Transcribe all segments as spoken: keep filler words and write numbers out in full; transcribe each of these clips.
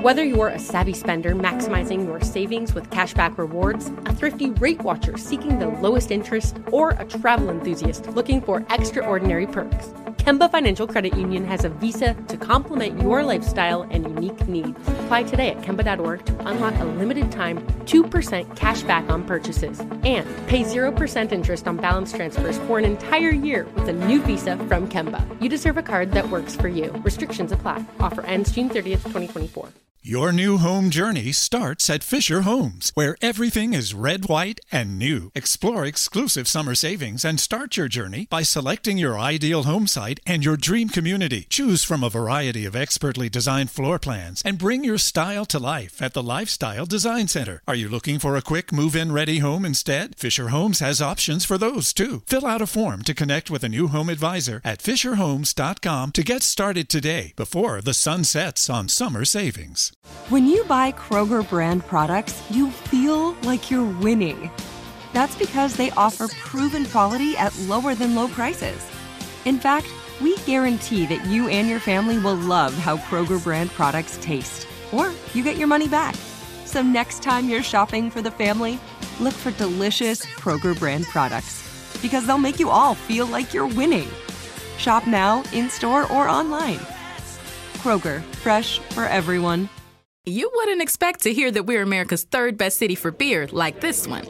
Whether you're a savvy spender maximizing your savings with cashback rewards, a thrifty rate watcher seeking the lowest interest, or a travel enthusiast looking for extraordinary perks, Kemba Financial Credit Union has a visa to complement your lifestyle and unique needs. Apply today at Kemba dot org to unlock a limited-time two percent cash back on purchases and pay zero percent interest on balance transfers for an entire year with a new visa from Kemba. You deserve a card that works for you. Restrictions apply. Offer ends June thirtieth, twenty twenty-four. Your new home journey starts at Fisher Homes, where everything is red, white, and new. Explore exclusive summer savings and start your journey by selecting your ideal home site and your dream community. Choose from a variety of expertly designed floor plans and bring your style to life at the Lifestyle Design Center. Are you looking for a quick move-in ready home instead? Fisher Homes has options for those too. Fill out a form to connect with a new home advisor at fisher homes dot com to get started today before the sun sets on summer savings. When you buy Kroger brand products, you feel like you're winning. That's because they offer proven quality at lower than low prices. In fact, we guarantee that you and your family will love how Kroger brand products taste, or you get your money back. So next time you're shopping for the family, look for delicious Kroger brand products, because they'll make you all feel like you're winning. Shop now, in-store, or online. Kroger, fresh for everyone. You wouldn't expect to hear that we're America's third best city for beer like this one.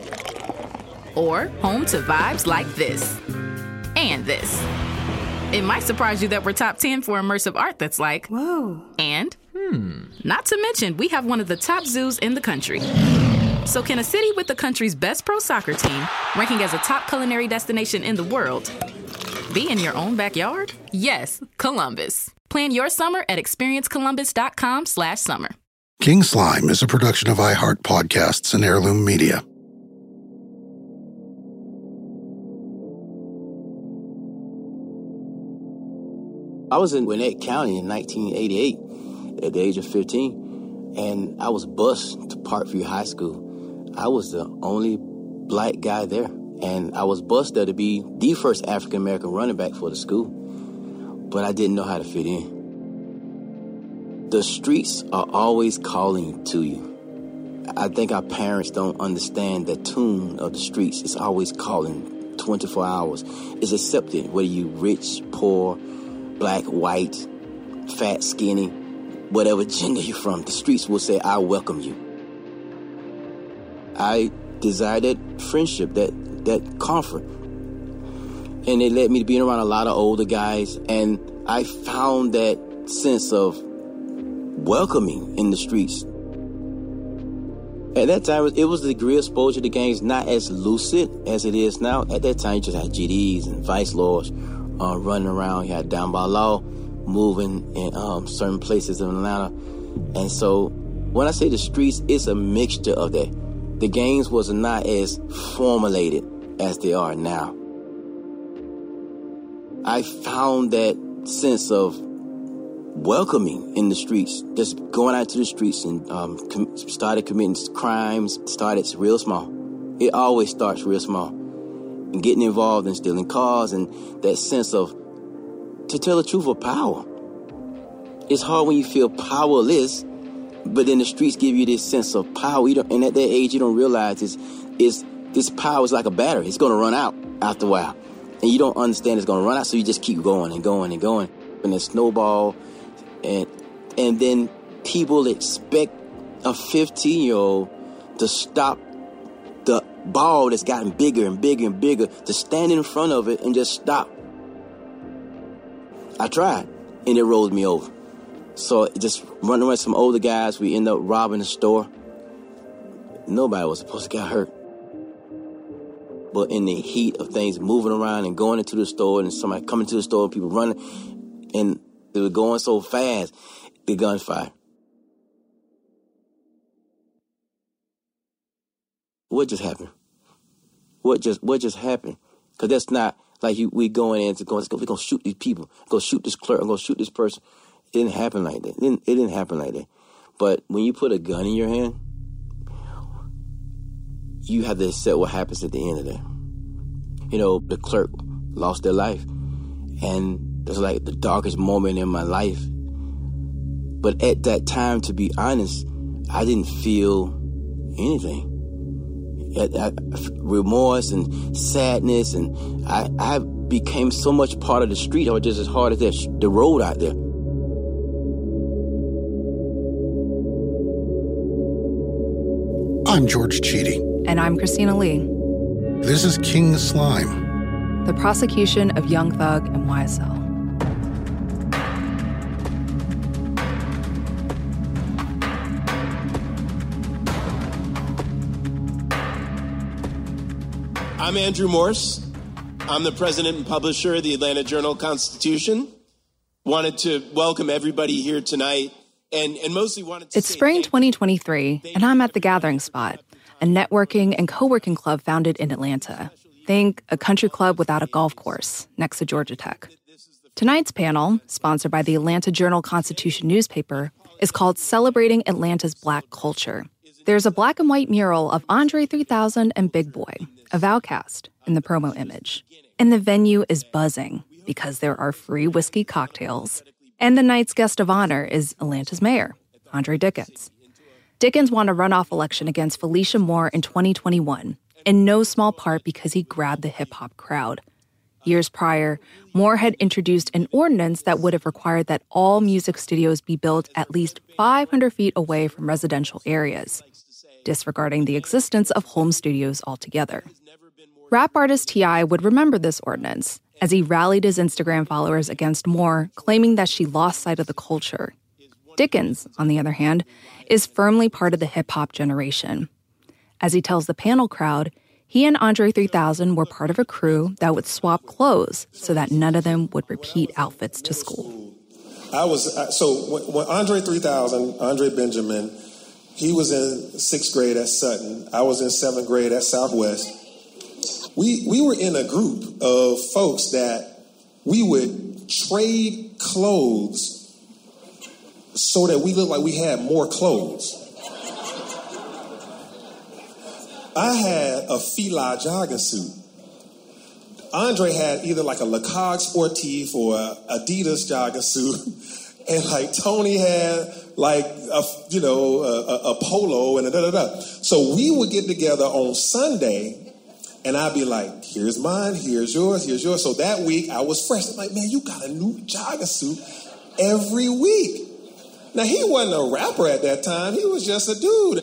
Or home to vibes like this. And this. It might surprise you that we're top ten for immersive art that's like, whoa. And, hmm, not to mention, we have one of the top zoos in the country. So can a city with the country's best pro soccer team, ranking as a top culinary destination in the world, be in your own backyard? Yes, Columbus. Plan your summer at experience columbus dot com slash summer. King Slime is a production of iHeart Podcasts and Heirloom Media. I was in Gwinnett County in nineteen eighty-eight at the age of fifteen, and I was bused to Parkview High School. I was the only black guy there, and I was bused there to be the first African-American running back for the school, but I didn't know how to fit in. The streets are always calling to you. I think our parents don't understand the tune of the streets. It's always calling twenty-four hours. It's accepted whether you rich, poor, black, white, fat, skinny, whatever gender you're from. The streets will say, I welcome you. I desired that friendship, that, that comfort. And it led me to being around a lot of older guys. And I found that sense of welcoming in the streets. At that time, it was the degree of exposure to gangs not as lucid as it is now. At that time, you just had G Ds and vice lords uh, running around. You had down by law moving in um, certain places in Atlanta. And so when I say the streets, it's a mixture of that. The gangs was not as formulated as they are now. I found that sense of welcoming in the streets, just going out to the streets and um, com- started committing crimes, started real small. It always starts real small. And getting involved in stealing cars and that sense of, to tell the truth, of power. It's hard when you feel powerless, but then the streets give you this sense of power. You don't, and at that age, you don't realize it's, it's, this power is like a battery. It's going to run out after a while. And you don't understand it's going to run out, so you just keep going and going and going. And then snowball. And and then people expect a fifteen-year-old to stop the ball that's gotten bigger and bigger and bigger, to stand in front of it and just stop. I tried, and it rolled me over. So just running with some older guys, we end up robbing the store. Nobody was supposed to get hurt. But in the heat of things moving around and going into the store and somebody coming to the store, people running, and they were going so fast, the gunfire. What just happened? What just what just happened? Because that's not like you, we going in to go, let's go, we're going to shoot these people. Go shoot this clerk. I'm going to shoot this person. It didn't happen like that. It didn't, it didn't happen like that. But when you put a gun in your hand, you have to accept what happens at the end of that. You know, the clerk lost their life. And it was like the darkest moment in my life. But at that time, to be honest, I didn't feel anything. I, I, remorse and sadness, and I, I became so much part of the street. I was just as hard as that, the road out there. I'm George Chidi. And I'm Christina Lee. This is King Slime, the prosecution of Young Thug and Y S L. I'm Andrew Morse. I'm the president and publisher of the Atlanta Journal-Constitution. Wanted to welcome everybody here tonight, and, and mostly wanted to It's spring twenty twenty-three, and I'm at The Gathering Spot, a networking and co-working club founded in Atlanta. Think a country club without a golf course, next to Georgia Tech. Tonight's panel, sponsored by the Atlanta Journal-Constitution newspaper, is called Celebrating Atlanta's Black Culture. There's a black and white mural of Andre three thousand and Big Boy, of Outkast, in the promo image. And the venue is buzzing because there are free whiskey cocktails. And the night's guest of honor is Atlanta's mayor, Andre Dickens. Dickens won a runoff election against Felicia Moore in twenty twenty-one, in no small part because he grabbed the hip-hop crowd. Years prior, Moore had introduced an ordinance that would have required that all music studios be built at least five hundred feet away from residential areas, disregarding the existence of home studios altogether. Rap artist T I would remember this ordinance as he rallied his Instagram followers against Moore, claiming that she lost sight of the culture. Dickens, on the other hand, is firmly part of the hip-hop generation. As he tells the panel crowd, he and Andre three thousand were part of a crew that would swap clothes so that none of them would repeat outfits to school. I was, so when Andre three thousand, Andre Benjamin, he was in sixth grade at Sutton. I was in seventh grade at Southwest. We we were in a group of folks that we would trade clothes so that we looked like we had more clothes. I had a Fila jogging suit. Andre had either like a Lacoste Sportif or a Adidas jogging suit. And like Tony had like a, you know, a, a polo and a da da da. So we would get together on Sunday and I'd be like, here's mine, here's yours, here's yours. So that week I was fresh. I'm like, man, you got a new jogging suit every week. Now he wasn't a rapper at that time. He was just a dude.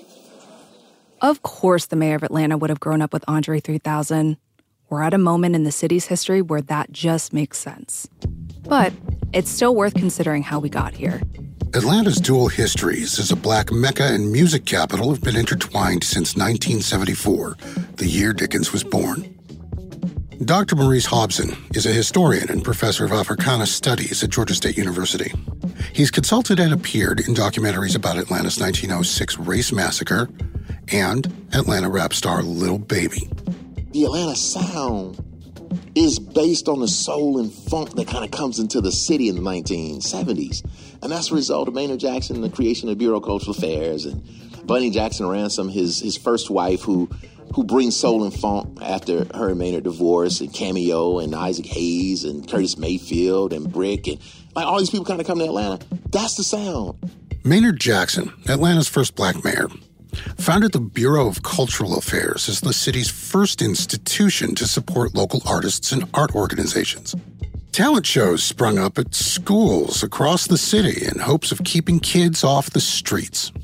Of course, the mayor of Atlanta would have grown up with Andre three thousand. We're at a moment in the city's history where that just makes sense. But it's still worth considering how we got here. Atlanta's dual histories as a black Mecca and music capital have been intertwined since nineteen seventy-four, the year Dickens was born. Doctor Maurice Hobson is a historian and professor of Africana Studies at Georgia State University. He's consulted and appeared in documentaries about Atlanta's nineteen oh six race massacre and Atlanta rap star Lil Baby. The Atlanta sound is based on the soul and funk that kind of comes into the city in the nineteen seventies. And that's a result of Maynard Jackson and the creation of the Bureau of Cultural Affairs and Bunny Jackson Ransom, his his first wife, who who brings soul and funk after her and Maynard divorce, and Cameo and Isaac Hayes and Curtis Mayfield and Brick, and like all these people kind of come to Atlanta. That's the sound. Maynard Jackson, Atlanta's first black mayor, founded the Bureau of Cultural Affairs as the city's first institution to support local artists and art organizations. Talent shows sprung up at schools across the city in hopes of keeping kids off the streets.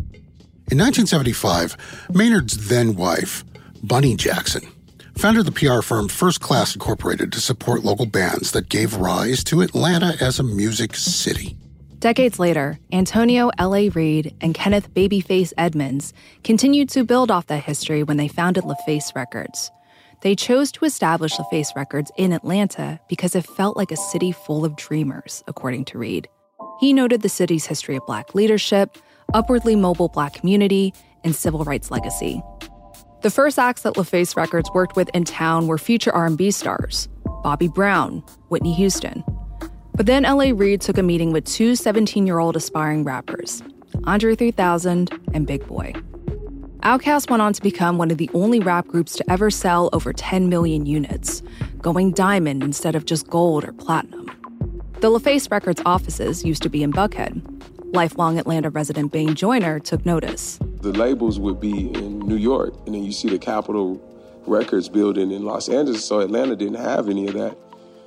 In nineteen seventy-five, Maynard's then-wife, Bunny Jackson, founded the P R firm First Class Incorporated to support local bands that gave rise to Atlanta as a music city. Decades later, Antonio L A. Reid and Kenneth Babyface Edmonds continued to build off that history when they founded LaFace Records. They chose to establish LaFace Records in Atlanta because it felt like a city full of dreamers, according to Reid. He noted the city's history of black leadership, upwardly mobile black community, and civil rights legacy. The first acts that LaFace Records worked with in town were future R and B stars, Bobby Brown, Whitney Houston. But then L A. Reid took a meeting with two seventeen-year-old aspiring rappers, Andre three thousand and Big Boy. Outkast went on to become one of the only rap groups to ever sell over ten million units, going diamond instead of just gold or platinum. The LaFace Records offices used to be in Buckhead. Lifelong Atlanta resident Bane Joyner took notice. The labels would be in New York, and then you see the Capitol Records building in Los Angeles, so Atlanta didn't have any of that.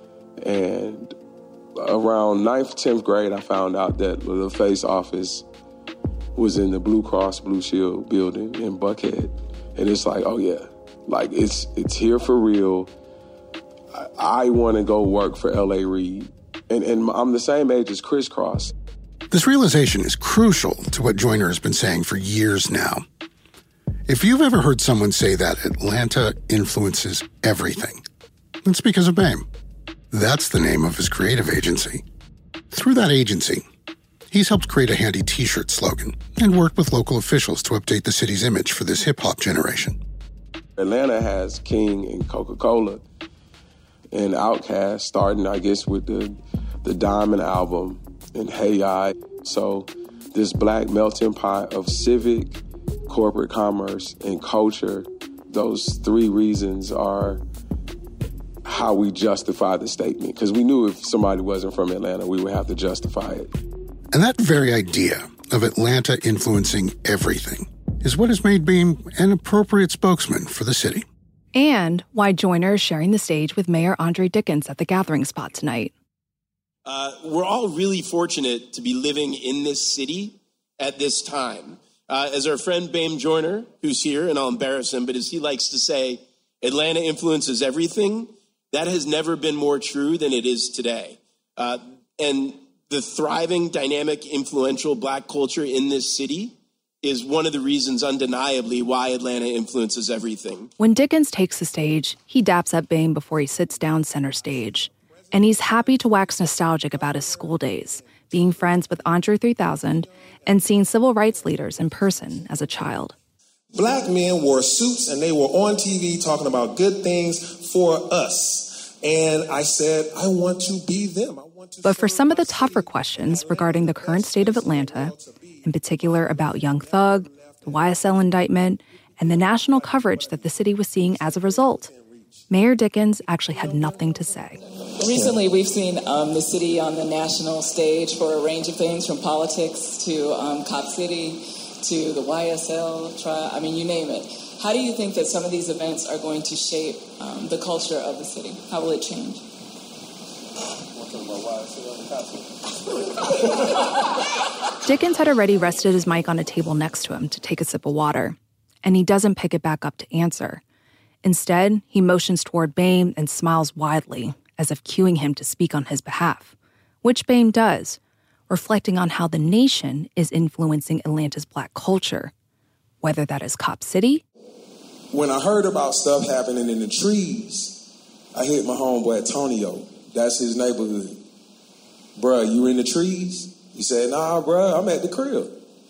And around ninth, tenth grade, I found out that the Face office was in the Blue Cross Blue Shield building in Buckhead. And it's like, oh yeah, like it's it's here for real. I, I want to go work for L A Reid. And, and I'm the same age as Criss Cross. This realization is crucial to what Joyner has been saying for years now. If you've ever heard someone say that Atlanta influences everything, it's because of BAME. That's the name of his creative agency. Through that agency, he's helped create a handy t-shirt slogan and worked with local officials to update the city's image for this hip-hop generation. Atlanta has King and Coca-Cola and Outkast, starting, I guess, with the, the Diamond album and Hey I. So this black melting pot of civic, corporate commerce, and culture, those three reasons are how we justify the statement. Because we knew if somebody wasn't from Atlanta, we would have to justify it. And that very idea of Atlanta influencing everything is what has made BAME an appropriate spokesman for the city. And why Joyner is sharing the stage with Mayor Andre Dickens at the Gathering Spot tonight. Uh, we're all really fortunate to be living in this city at this time. Uh, as our friend Bame Joyner, who's here, and I'll embarrass him, but as he likes to say, Atlanta influences everything. That has never been more true than it is today. Uh, and the thriving, dynamic, influential black culture in this city is one of the reasons, undeniably, why Atlanta influences everything. When Dickens takes the stage, he daps up Bame before he sits down center stage. And he's happy to wax nostalgic about his school days, being friends with Andre three thousand and seeing civil rights leaders in person as a child. Black men wore suits and they were on T V talking about good things for us. And I said, I want to be them. I want to but for some of the tougher questions regarding the current state of Atlanta, in particular about Young Thug, the Y S L indictment, and the national coverage that the city was seeing as a result, Mayor Dickens actually had nothing to say. Recently, we've seen um, the city on the national stage for a range of things, from politics to um, Cop City to the Y S L trial. I mean, you name it. How do you think that some of these events are going to shape um, the culture of the city? How will it change? Dickens had already rested his mic on a table next to him to take a sip of water, and he doesn't pick it back up to answer. Instead, he motions toward Bame and smiles widely, as if cueing him to speak on his behalf, which Bame does, reflecting on how the nation is influencing Atlanta's black culture, whether that is Cop City. When I heard about stuff happening in the trees, I hit my homeboy Antonio. That's his neighborhood. Bruh, you in the trees? He said, nah, bruh, I'm at the crib.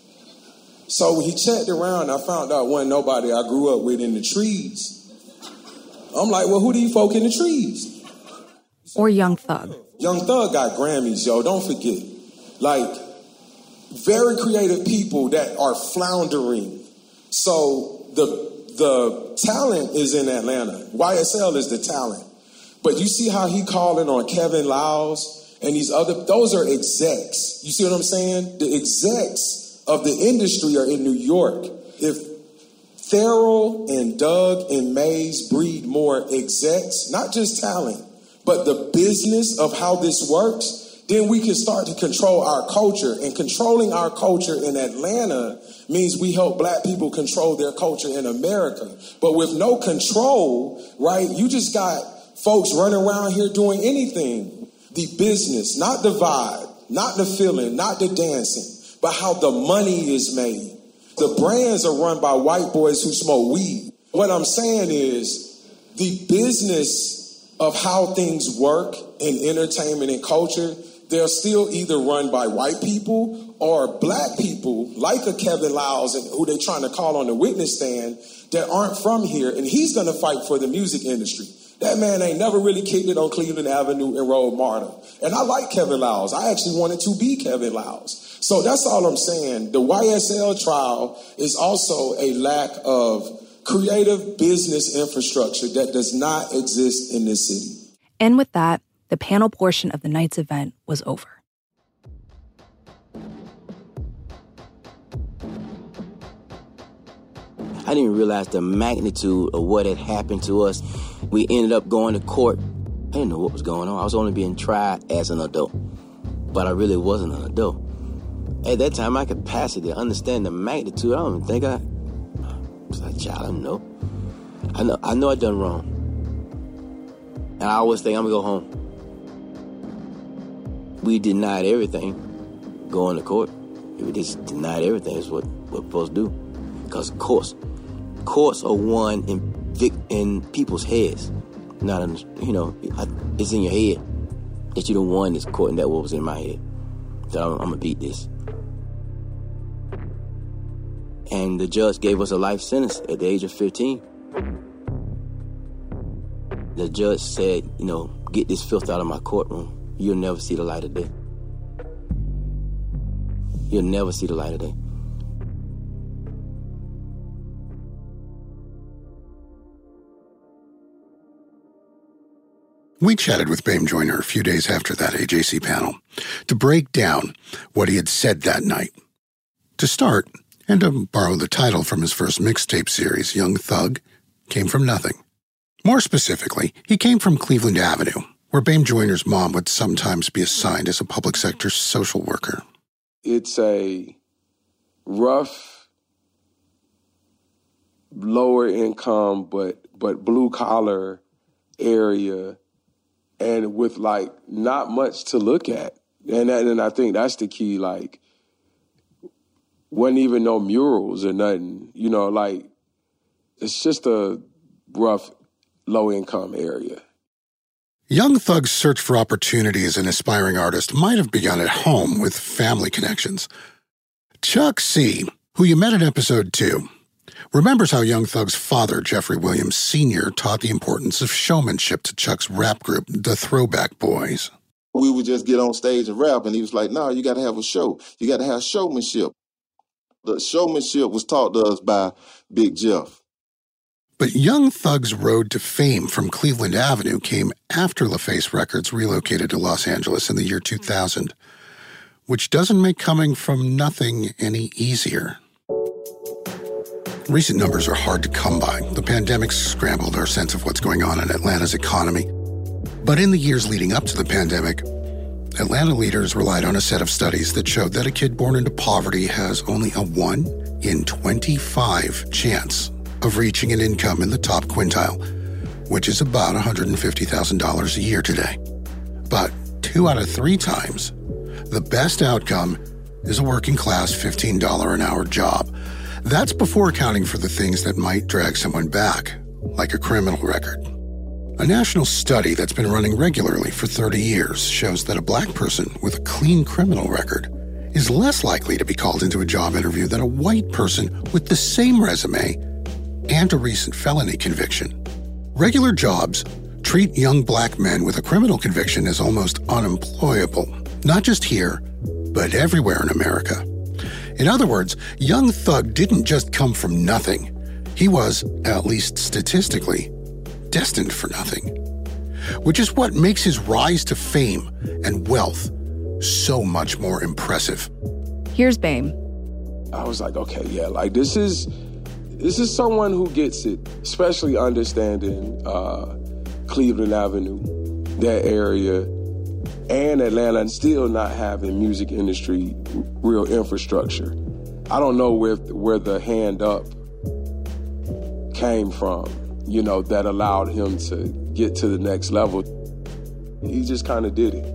So when he checked around, I found out wasn't nobody I grew up with in the trees. I'm like, well, who do you folk in the trees? Or Young Thug. Young Thug got Grammys, yo, don't forget. Like, very creative people that are floundering. So the the talent is in Atlanta. Y S L is the talent. But you see how he calling on Kevin Liles and these other, those are execs. You see what I'm saying? The execs of the industry are in New York. If Theral and Doug and Mays breed more execs, not just talent, but the business of how this works, then we can start to control our culture. And controlling our culture in Atlanta means we help black people control their culture in America. But with no control, right, you just got folks running around here doing anything. The business, not the vibe, not the feeling, not the dancing, but how the money is made. The brands are run by white boys who smoke weed. What I'm saying is the business of how things work in entertainment and culture, they're still either run by white people or black people like a Kevin Liles and who they're trying to call on the witness stand that aren't from here. And he's going to fight for the music industry. That man ain't never really kicked it on Cleveland Avenue and Road Martyr. And I like Kevin Liles. I actually wanted to be Kevin Liles. So that's all I'm saying. The Y S L trial is also a lack of creative business infrastructure that does not exist in this city. And with that, the panel portion of the night's event was over. I didn't realize the magnitude of what had happened to us. We ended up going to court. I didn't know what was going on. I was only being tried as an adult, but I really wasn't an adult. At that time, my capacity to understand the magnitude, I don't even think I was a child. I don't know. I know I know I done wrong. And I always think I'm gonna go home. We denied everything going to court. We just denied everything is what we're supposed to do. Because courts, courts are won in vic- in people's heads. Not in, you know, it's in your head that you don't won this court, and that what was in my head. That I'm, I'm gonna beat this. And the judge gave us a life sentence at the age of fifteen. The judge said, you know, get this filth out of my courtroom. You'll never see the light of day. You'll never see the light of day. We chatted with Bame Joyner a few days after that A J C panel to break down what he had said that night. To start, and to borrow the title from his first mixtape series, Young Thug came from nothing. More specifically, he came from Cleveland Avenue, where Bame Joyner's mom would sometimes be assigned as a public sector social worker. It's a rough, lower income, but but blue collar area, and with like not much to look at. And that, and I think that's the key. Like, wasn't even no murals or nothing. You know, like it's just a rough, low income area. Young Thug's search for opportunity as an aspiring artist might have begun at home with family connections. Chuck C., who you met in episode two, remembers how Young Thug's father, Jeffrey Williams Senior, taught the importance of showmanship to Chuck's rap group, the Throwback Boys. We would just get on stage and rap, and he was like, no, you got to have a show. You got to have showmanship. The showmanship was taught to us by Big Jeff. But Young Thug's road to fame from Cleveland Avenue came after LaFace Records relocated to Los Angeles in the year two thousand, which doesn't make coming from nothing any easier. Recent numbers are hard to come by. The pandemic scrambled our sense of what's going on in Atlanta's economy. But in the years leading up to the pandemic, Atlanta leaders relied on a set of studies that showed that a kid born into poverty has only a one in twenty-five chance of reaching an income in the top quintile, which is about one hundred fifty thousand dollars a year today. But two out of three times, the best outcome is a working-class fifteen dollars an hour job. That's before accounting for the things that might drag someone back, like a criminal record. A national study that's been running regularly for thirty years shows that a black person with a clean criminal record is less likely to be called into a job interview than a white person with the same resume and a recent felony conviction. Regular jobs treat young black men with a criminal conviction as almost unemployable, not just here, but everywhere in America. In other words, Young Thug didn't just come from nothing. He was, at least statistically, destined for nothing. Which is what makes his rise to fame and wealth so much more impressive. Here's Bame. I was like, okay, yeah, like this is this is someone who gets it, especially understanding uh, Cleveland Avenue, that area, and Atlanta, and still not having music industry real infrastructure. I don't know where where the hand up came from, you know, that allowed him to get to the next level. He just kind of did it.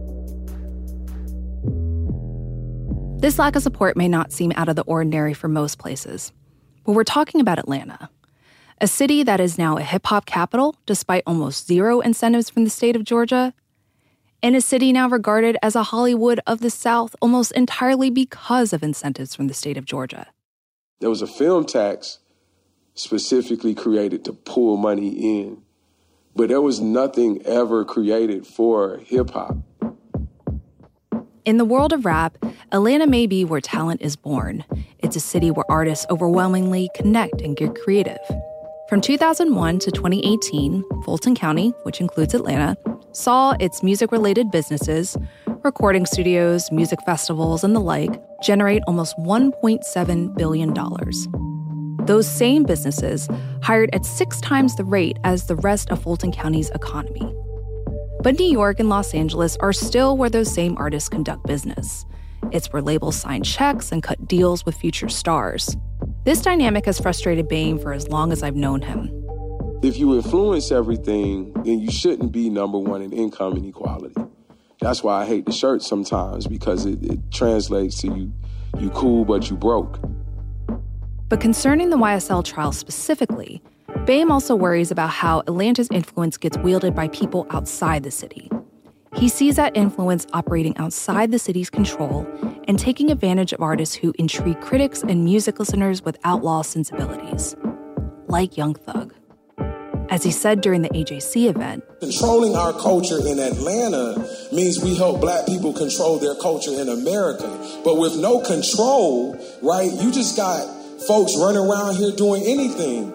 This lack of support may not seem out of the ordinary for most places, but we're talking about Atlanta, a city that is now a hip-hop capital despite almost zero incentives from the state of Georgia, and a city now regarded as a Hollywood of the South almost entirely because of incentives from the state of Georgia. There was a film tax specifically created to pull money in, but there was nothing ever created for hip-hop. In the world of rap, Atlanta may be where talent is born. It's a city where artists overwhelmingly connect and get creative. From two thousand one to twenty eighteen, Fulton County, which includes Atlanta, saw its music-related businesses, recording studios, music festivals, and the like, generate almost one point seven billion dollars. Those same businesses hired at six times the rate as the rest of Fulton County's economy. But New York and Los Angeles are still where those same artists conduct business. It's where labels sign checks and cut deals with future stars. This dynamic has frustrated Boehm for as long as I've known him. If you influence everything, then you shouldn't be number one in income inequality. That's why I hate the shirt sometimes, because it, it translates to you, you cool, but you broke. But concerning the Y S L trial specifically, Boehm also worries about how Atlanta's influence gets wielded by people outside the city. He sees that influence operating outside the city's control and taking advantage of artists who intrigue critics and music listeners with outlaw sensibilities, like Young Thug. As he said during the A J C event, controlling our culture in Atlanta means we help black people control their culture in America. But with no control, right, you just got folks running around here doing anything.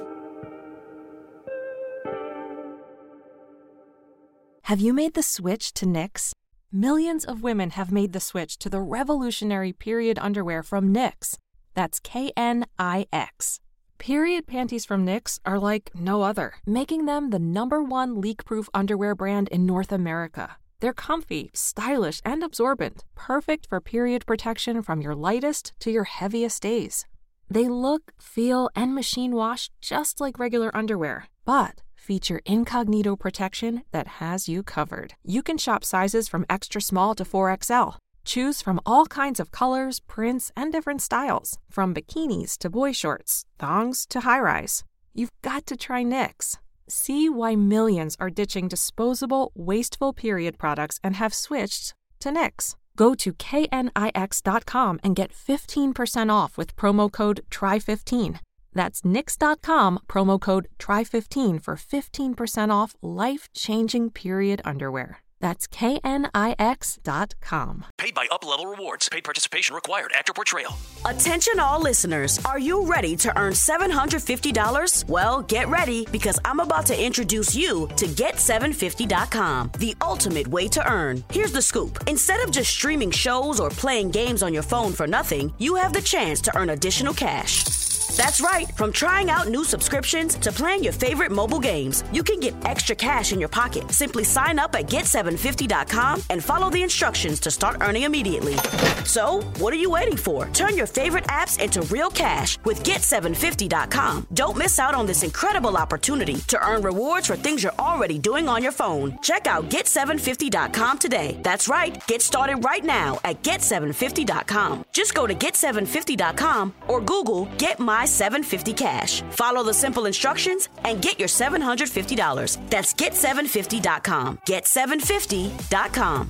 Have you made the switch to Knix? Millions of women have made the switch to the revolutionary period underwear from Knix. That's K N I X. Period panties from Knix are like no other, making them the number one leak-proof underwear brand in North America. They're comfy, stylish, and absorbent, perfect for period protection from your lightest to your heaviest days. They look, feel, and machine wash just like regular underwear, but feature incognito protection that has you covered. You can shop sizes from extra small to four X L. Choose from all kinds of colors, prints, and different styles, from bikinis to boy shorts, thongs to high-rise. You've got to try Knix. See why millions are ditching disposable, wasteful period products and have switched to Knix. Go to K N I X dot com and get fifteen percent off with promo code T R Y fifteen. That's Knix dot com, promo code T R Y fifteen for fifteen percent off life-changing period underwear. That's K N I X dot com. Paid by Up-Level Rewards. Paid participation required. Actor portrayal. Attention all listeners. Are you ready to earn seven hundred fifty dollars? Well, get ready, because I'm about to introduce you to Get seven fifty dot com, the ultimate way to earn. Here's the scoop. Instead of just streaming shows or playing games on your phone for nothing, you have the chance to earn additional cash. That's right. From trying out new subscriptions to playing your favorite mobile games, you can get extra cash in your pocket. Simply sign up at Get seven fifty dot com and follow the instructions to start earning immediately. So, what are you waiting for? Turn your favorite apps into real cash with Get seven fifty dot com. Don't miss out on this incredible opportunity to earn rewards for things you're already doing on your phone. Check out Get seven fifty dot com today. That's right. Get started right now at Get seven fifty dot com. Just go to Get seven fifty dot com or Google Get My seven fifty Cash. Follow the simple instructions and get your seven hundred fifty dollars. That's Get seven fifty dot com. Get seven fifty dot com.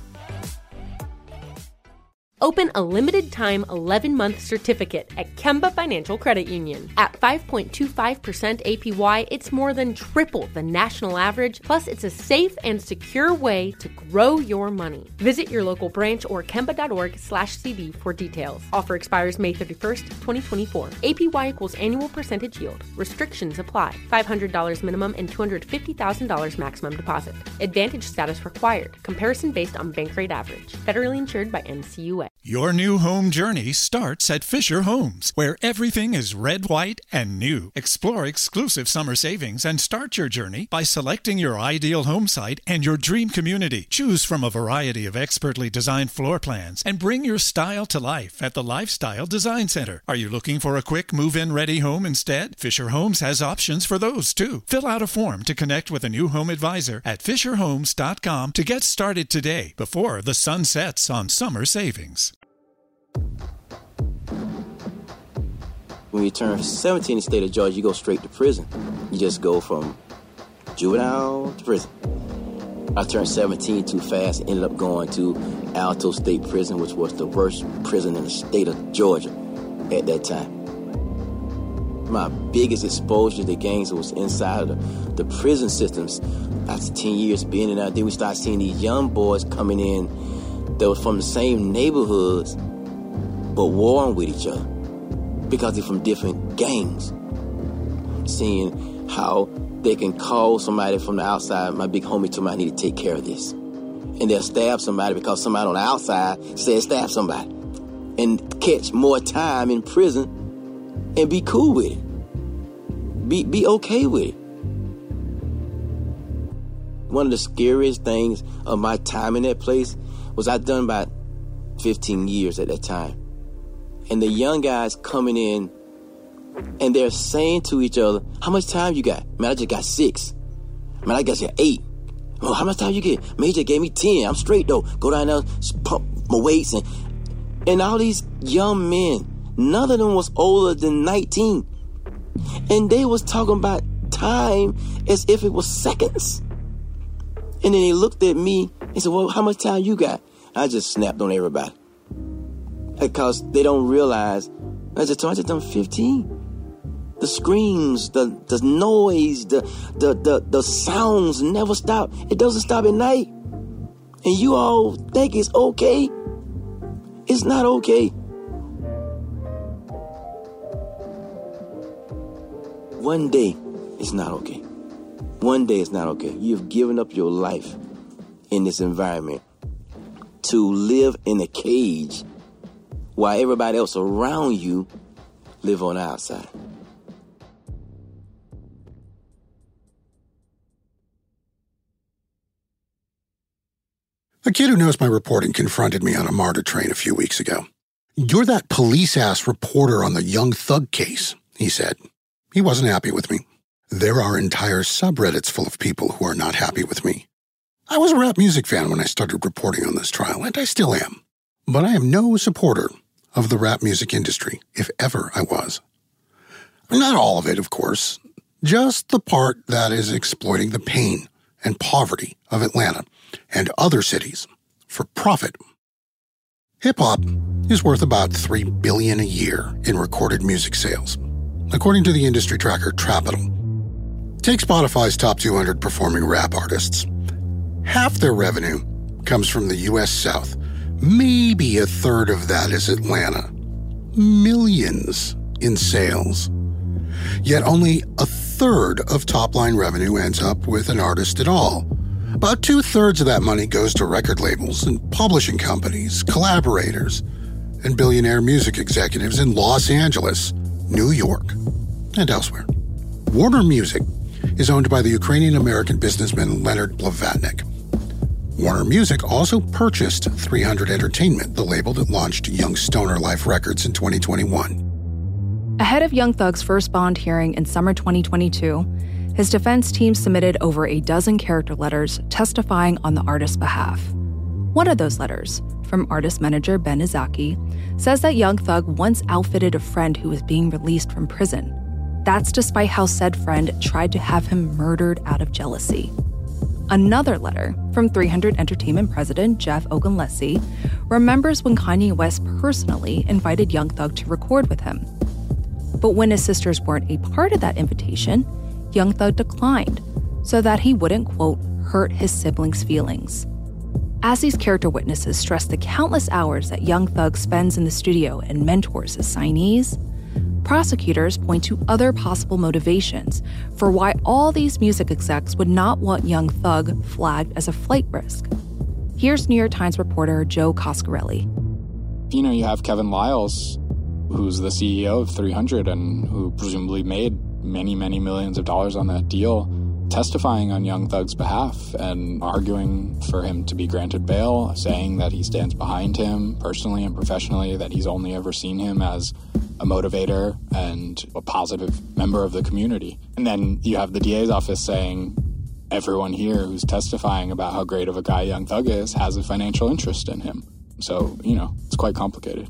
Open a limited-time eleven-month certificate at Kemba Financial Credit Union. At five point two five percent A P Y, it's more than triple the national average, plus it's a safe and secure way to grow your money. Visit your local branch or kemba.org slash CD for details. Offer expires May thirty-first, twenty twenty-four. A P Y equals annual percentage yield. Restrictions apply. five hundred dollars minimum and two hundred fifty thousand dollars maximum deposit. Advantage status required. Comparison based on bank rate average. Federally insured by N C U A. Your new home journey starts at Fisher Homes, where everything is red, white, and new. Explore exclusive summer savings and start your journey by selecting your ideal home site and your dream community. Choose from a variety of expertly designed floor plans and bring your style to life at the Lifestyle Design Center. Are you looking for a quick move-in ready home instead? Fisher Homes has options for those too. Fill out a form to connect with a new home advisor at fisher homes dot com to get started today before the sun sets on summer savings. When you turn seventeen in the state of Georgia, you go straight to prison. You just go from juvenile to prison. I turned seventeen too fast, ended up going to Alto State Prison, which was the worst prison in the state of Georgia at that time. My biggest exposure to gangs was inside of the, the prison systems. After ten years being in there, then we started seeing these young boys coming in that were from the same neighborhoods, but warring with each other because they're from different gangs. Seeing how they can call somebody from the outside, my big homie told me I need to take care of this. And they'll stab somebody because somebody on the outside said stab somebody. And catch more time in prison and be cool with it. Be be okay with it. One of the scariest things of my time in that place was I'd done about fifteen years at that time. And the young guys coming in and they're saying to each other, how much time you got? Man, I just got six. Man, I got you eight. Oh, how much time you get? Major gave me ten. I'm straight though. Go down there, pump my weights. And, and all these young men, none of them was older than nineteen. And they was talking about time as if it was seconds. And then they looked at me and said, well, how much time you got? I just snapped on everybody. Because they don't realize, I just told I just done fifteen. The screams, the the noise, the, the, the, the sounds never stop. It doesn't stop at night. And you all think it's okay. It's not okay. One day, it's not okay. One day, it's not okay. You've given up your life in this environment to live in a cage while everybody else around you live on the outside. A kid who knows my reporting confronted me on a MARTA train a few weeks ago. "You're that police-ass reporter on the Young Thug case," he said. He wasn't happy with me. There are entire subreddits full of people who are not happy with me. I was a rap music fan when I started reporting on this trial, and I still am. But I am no supporter of the rap music industry, if ever I was. Not all of it, of course. Just the part that is exploiting the pain and poverty of Atlanta and other cities for profit. Hip-hop is worth about three billion dollars a year in recorded music sales, according to the industry tracker Trapital. Take Spotify's top two hundred performing rap artists. Half their revenue comes from the U S South. Maybe a third of that is Atlanta. Millions in sales. Yet only a third of top-line revenue ends up with an artist at all. About two-thirds of that money goes to record labels and publishing companies, collaborators, and billionaire music executives in Los Angeles, New York, and elsewhere. Warner Music is owned by the Ukrainian-American businessman Leonard Blavatnik. Warner Music also purchased three hundred Entertainment, the label that launched Young Stoner Life Records in twenty twenty-one. Ahead of Young Thug's first bond hearing in summer twenty twenty-two, his defense team submitted over a dozen character letters testifying on the artist's behalf. One of those letters, from artist manager Ben Izaki, says that Young Thug once outfitted a friend who was being released from prison. That's despite how said friend tried to have him murdered out of jealousy. Another letter, from three hundred Entertainment president Jeff Ogunlesi, remembers when Kanye West personally invited Young Thug to record with him. But when his sisters weren't a part of that invitation, Young Thug declined so that he wouldn't, quote, hurt his siblings' feelings. As these character witnesses stress the countless hours that Young Thug spends in the studio and mentors his signees, prosecutors point to other possible motivations for why all these music execs would not want Young Thug flagged as a flight risk. Here's New York Times reporter Joe Coscarelli. You know, you have Kevin Liles, who's the C E O of three hundred and who presumably made many, many millions of dollars on that deal, testifying on Young Thug's behalf and arguing for him to be granted bail, saying that he stands behind him personally and professionally, that he's only ever seen him as a motivator and a positive member of the community. And then you have the D A's office saying everyone here who's testifying about how great of a guy Young Thug is has a financial interest in him. So, you know, it's quite complicated.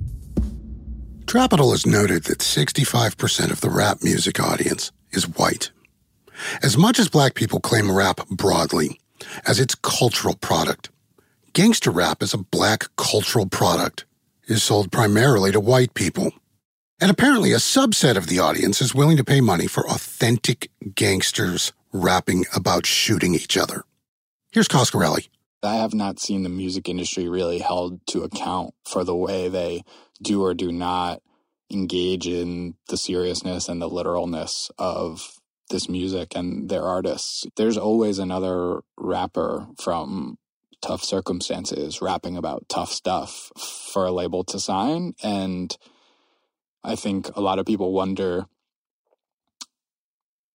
Trapital has noted that sixty-five percent of the rap music audience is white. As much as black people claim rap broadly as its cultural product, gangster rap as a black cultural product is sold primarily to white people. And apparently a subset of the audience is willing to pay money for authentic gangsters rapping about shooting each other. Here's Coscarelli. I have not seen the music industry really held to account for the way they do or do not engage in the seriousness and the literalness of this music and their artists. There's always another rapper from tough circumstances rapping about tough stuff for a label to sign. And I think a lot of people wonder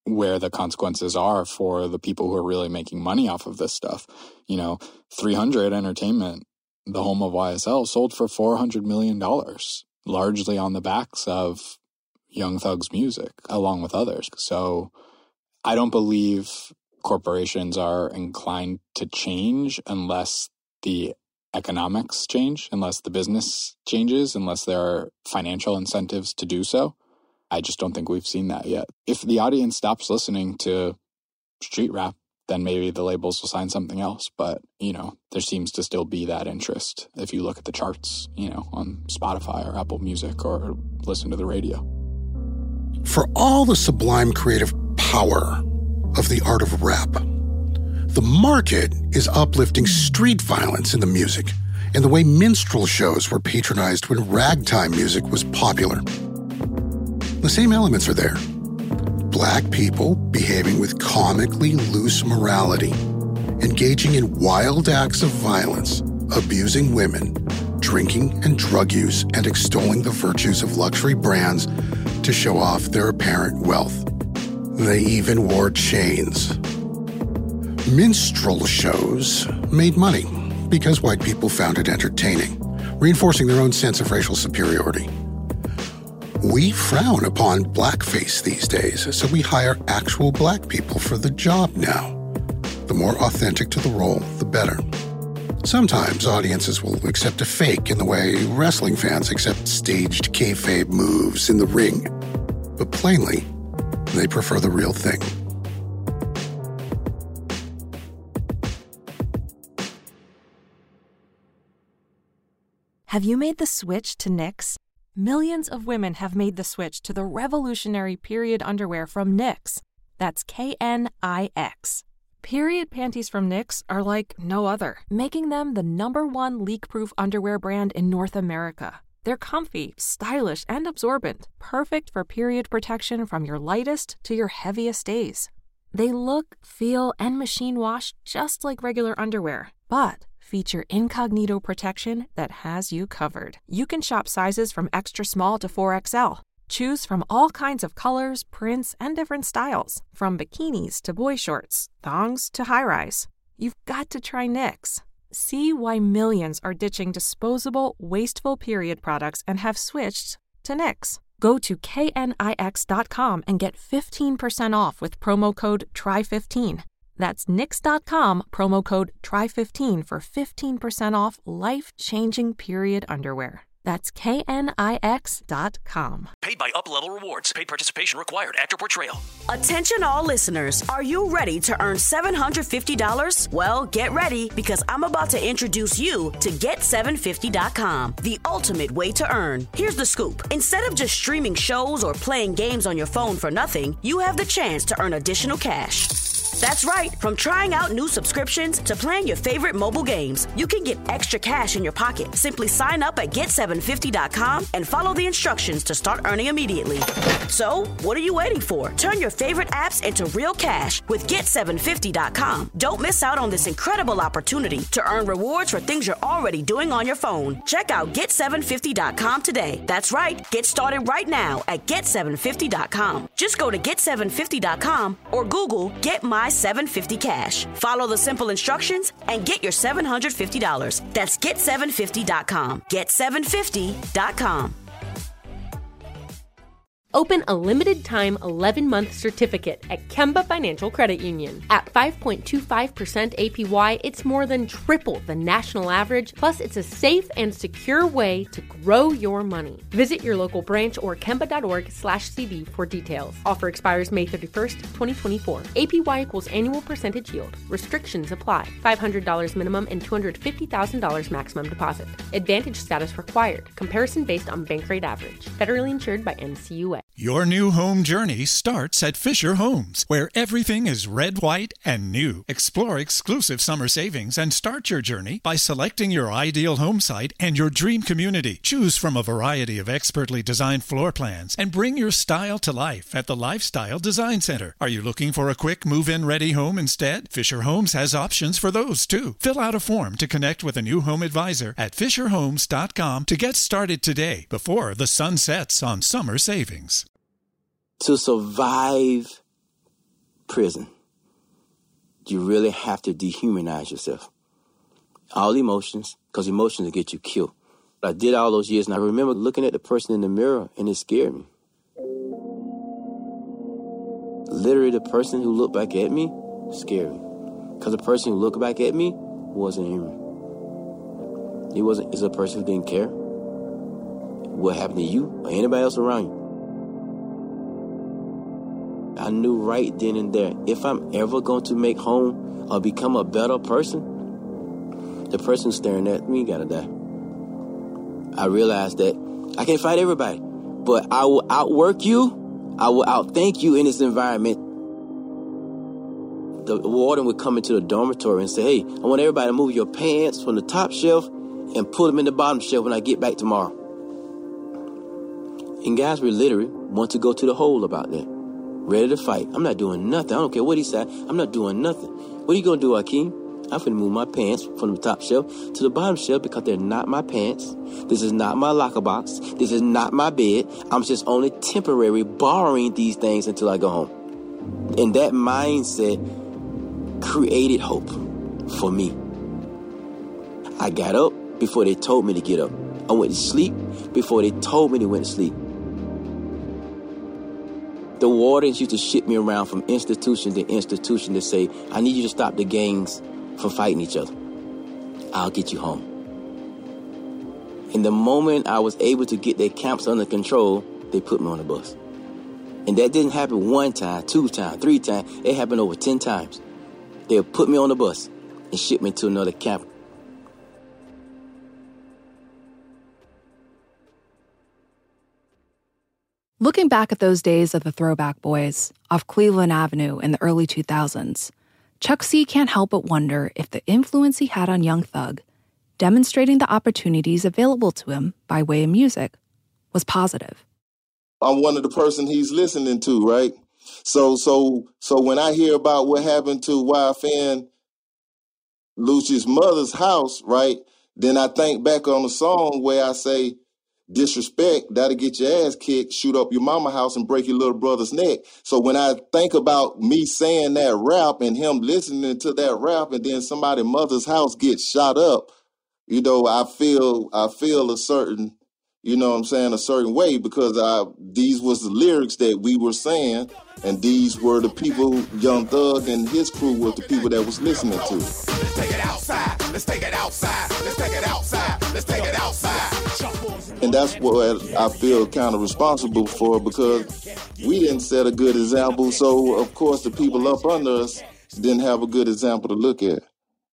where the consequences are for the people who are really making money off of this stuff. You know, three hundred Entertainment, the home of Y S L, sold for four hundred million dollars, largely on the backs of Young Thug's music, along with others. So I don't believe corporations are inclined to change unless the economics change, unless the business changes, unless there are financial incentives to do so. I just don't think we've seen that yet. If the audience stops listening to street rap, then maybe the labels will sign something else. But, you know, there seems to still be that interest if you look at the charts, you know, on Spotify or Apple Music or listen to the radio. For all the sublime creative power of the art of rap, the market is uplifting street violence in the music and the way minstrel shows were patronized when ragtime music was popular. The same elements are there. Black people behaving with comically loose morality, engaging in wild acts of violence, abusing women, drinking and drug use, and extolling the virtues of luxury brands to show off their apparent wealth. They even wore chains. Minstrel shows made money because white people found it entertaining, reinforcing their own sense of racial superiority. We frown upon blackface these days, so we hire actual black people for the job now. The more authentic to the role, the better. Sometimes audiences will accept a fake in the way wrestling fans accept staged kayfabe moves in the ring. But plainly, they prefer the real thing. Have you made the switch to Knix? Millions of women have made the switch to the revolutionary period underwear from Knix. That's K N I X. Period panties from Knix are like no other, making them the number one leak-proof underwear brand in North America. They're comfy, stylish, and absorbent, perfect for period protection from your lightest to your heaviest days. They look, feel, and machine wash just like regular underwear, but feature incognito protection that has you covered. You can shop sizes from extra small to four X L. Choose from all kinds of colors, prints, and different styles, from bikinis to boy shorts, thongs to high-rise. You've got to try Knix. See why millions are ditching disposable, wasteful period products and have switched to Knix. Go to K N I X dot com and get fifteen percent off with promo code T R Y fifteen. That's Knix dot com, promo code T R Y fifteen for fifteen percent off life-changing period underwear. That's K N I X dot com. Paid by Up-Level Rewards. Paid participation required. Actor Portrayal. Attention all listeners. Are you ready to earn seven hundred fifty dollars? Well, get ready because I'm about to introduce you to Get seven fifty dot com, the ultimate way to earn. Here's the scoop. Instead of just streaming shows or playing games on your phone for nothing, you have the chance to earn additional cash. That's right. From trying out new subscriptions to playing your favorite mobile games, you can get extra cash in your pocket. Simply sign up at Get seven fifty dot com and follow the instructions to start earning immediately. So, what are you waiting for? Turn your favorite apps into real cash with Get seven fifty dot com. Don't miss out on this incredible opportunity to earn rewards for things you're already doing on your phone. Check out Get seven fifty dot com today. That's right. Get started right now at Get seven fifty dot com. Just go to Get seven fifty dot com or Google Get My seven fifty Cash. Follow the simple instructions and get your seven hundred fifty dollars. That's Get seven fifty dot com. Get seven fifty dot com. Open a limited-time eleven-month certificate at Kemba Financial Credit Union. At five point two five percent A P Y, it's more than triple the national average, plus it's a safe and secure way to grow your money. Visit your local branch or kemba.org slash CD for details. Offer expires May thirty-first, twenty twenty-four. A P Y equals annual percentage yield. Restrictions apply. five hundred dollars minimum and two hundred fifty thousand dollars maximum deposit. Advantage status required. Comparison based on bank rate average. Federally insured by N C U A. Your new home journey starts at Fisher Homes, where everything is red, white, and new. Explore exclusive summer savings and start your journey by selecting your ideal home site and your dream community. Choose from a variety of expertly designed floor plans and bring your style to life at the Lifestyle Design Center. Are you looking for a quick move-in ready home instead? Fisher Homes has options for those too. Fill out a form to connect with a new home advisor at fisher homes dot com to get started today before the sun sets on summer savings. To survive prison. You really have to dehumanize yourself. All emotions, because emotions will get you killed. I did all those years, and I remember looking at the person in the mirror, and it scared me. Literally, the person who looked back at me scared me. Because the person who looked back at me wasn't human. He wasn't, it's a person who didn't care what happened to you or anybody else around you. I knew right then and there, if I'm ever going to make home or become a better person, the person staring at me gotta die. I realized that I can't fight everybody, but I will outwork you. I will outthink you in this environment. The warden would come into the dormitory and say, hey, I want everybody to move your pants from the top shelf and put them in the bottom shelf when I get back tomorrow. And guys were literally want to go to the hole about that. Ready to fight. I'm not doing nothing. I don't care what he said. I'm not doing nothing. What are you going to do, Akeem? I'm going to move my pants from the top shelf to the bottom shelf because they're not my pants. This is not my locker box. This is not my bed. I'm just only temporary borrowing these things until I go home. And that mindset created hope for me. I got up before they told me to get up. I went to sleep before they told me to went to sleep. The wardens used to ship me around from institution to institution to say, I need you to stop the gangs from fighting each other. I'll get you home. And the moment I was able to get their camps under control, they put me on the bus. And that didn't happen one time, two times, three times. It happened over ten times. They would put me on the bus and ship me to another camp. Looking back at those days of the Throwback Boys off Cleveland Avenue in the early two thousands, Chuck C can't help but wonder if the influence he had on Young Thug, demonstrating the opportunities available to him by way of music, was positive. I'm one of the person he's listening to, right? So so so when I hear about what happened to Y F N Lucia's mother's house, right, then I think back on the song where I say, disrespect, that'll get your ass kicked, shoot up your mama house and break your little brother's neck. So when I think about me saying that rap and him listening to that rap and then somebody's mother's house gets shot up, you know, I feel I feel a certain, you know what I'm saying, a certain way because I, these was the lyrics that we were saying and these were the people, Young Thug and his crew was the people that was listening to. Let's take it outside, let's take it outside, let's take it outside, let's take it outside. And that's what I feel kind of responsible for because we didn't set a good example. So, of course, the people up under us didn't have a good example to look at.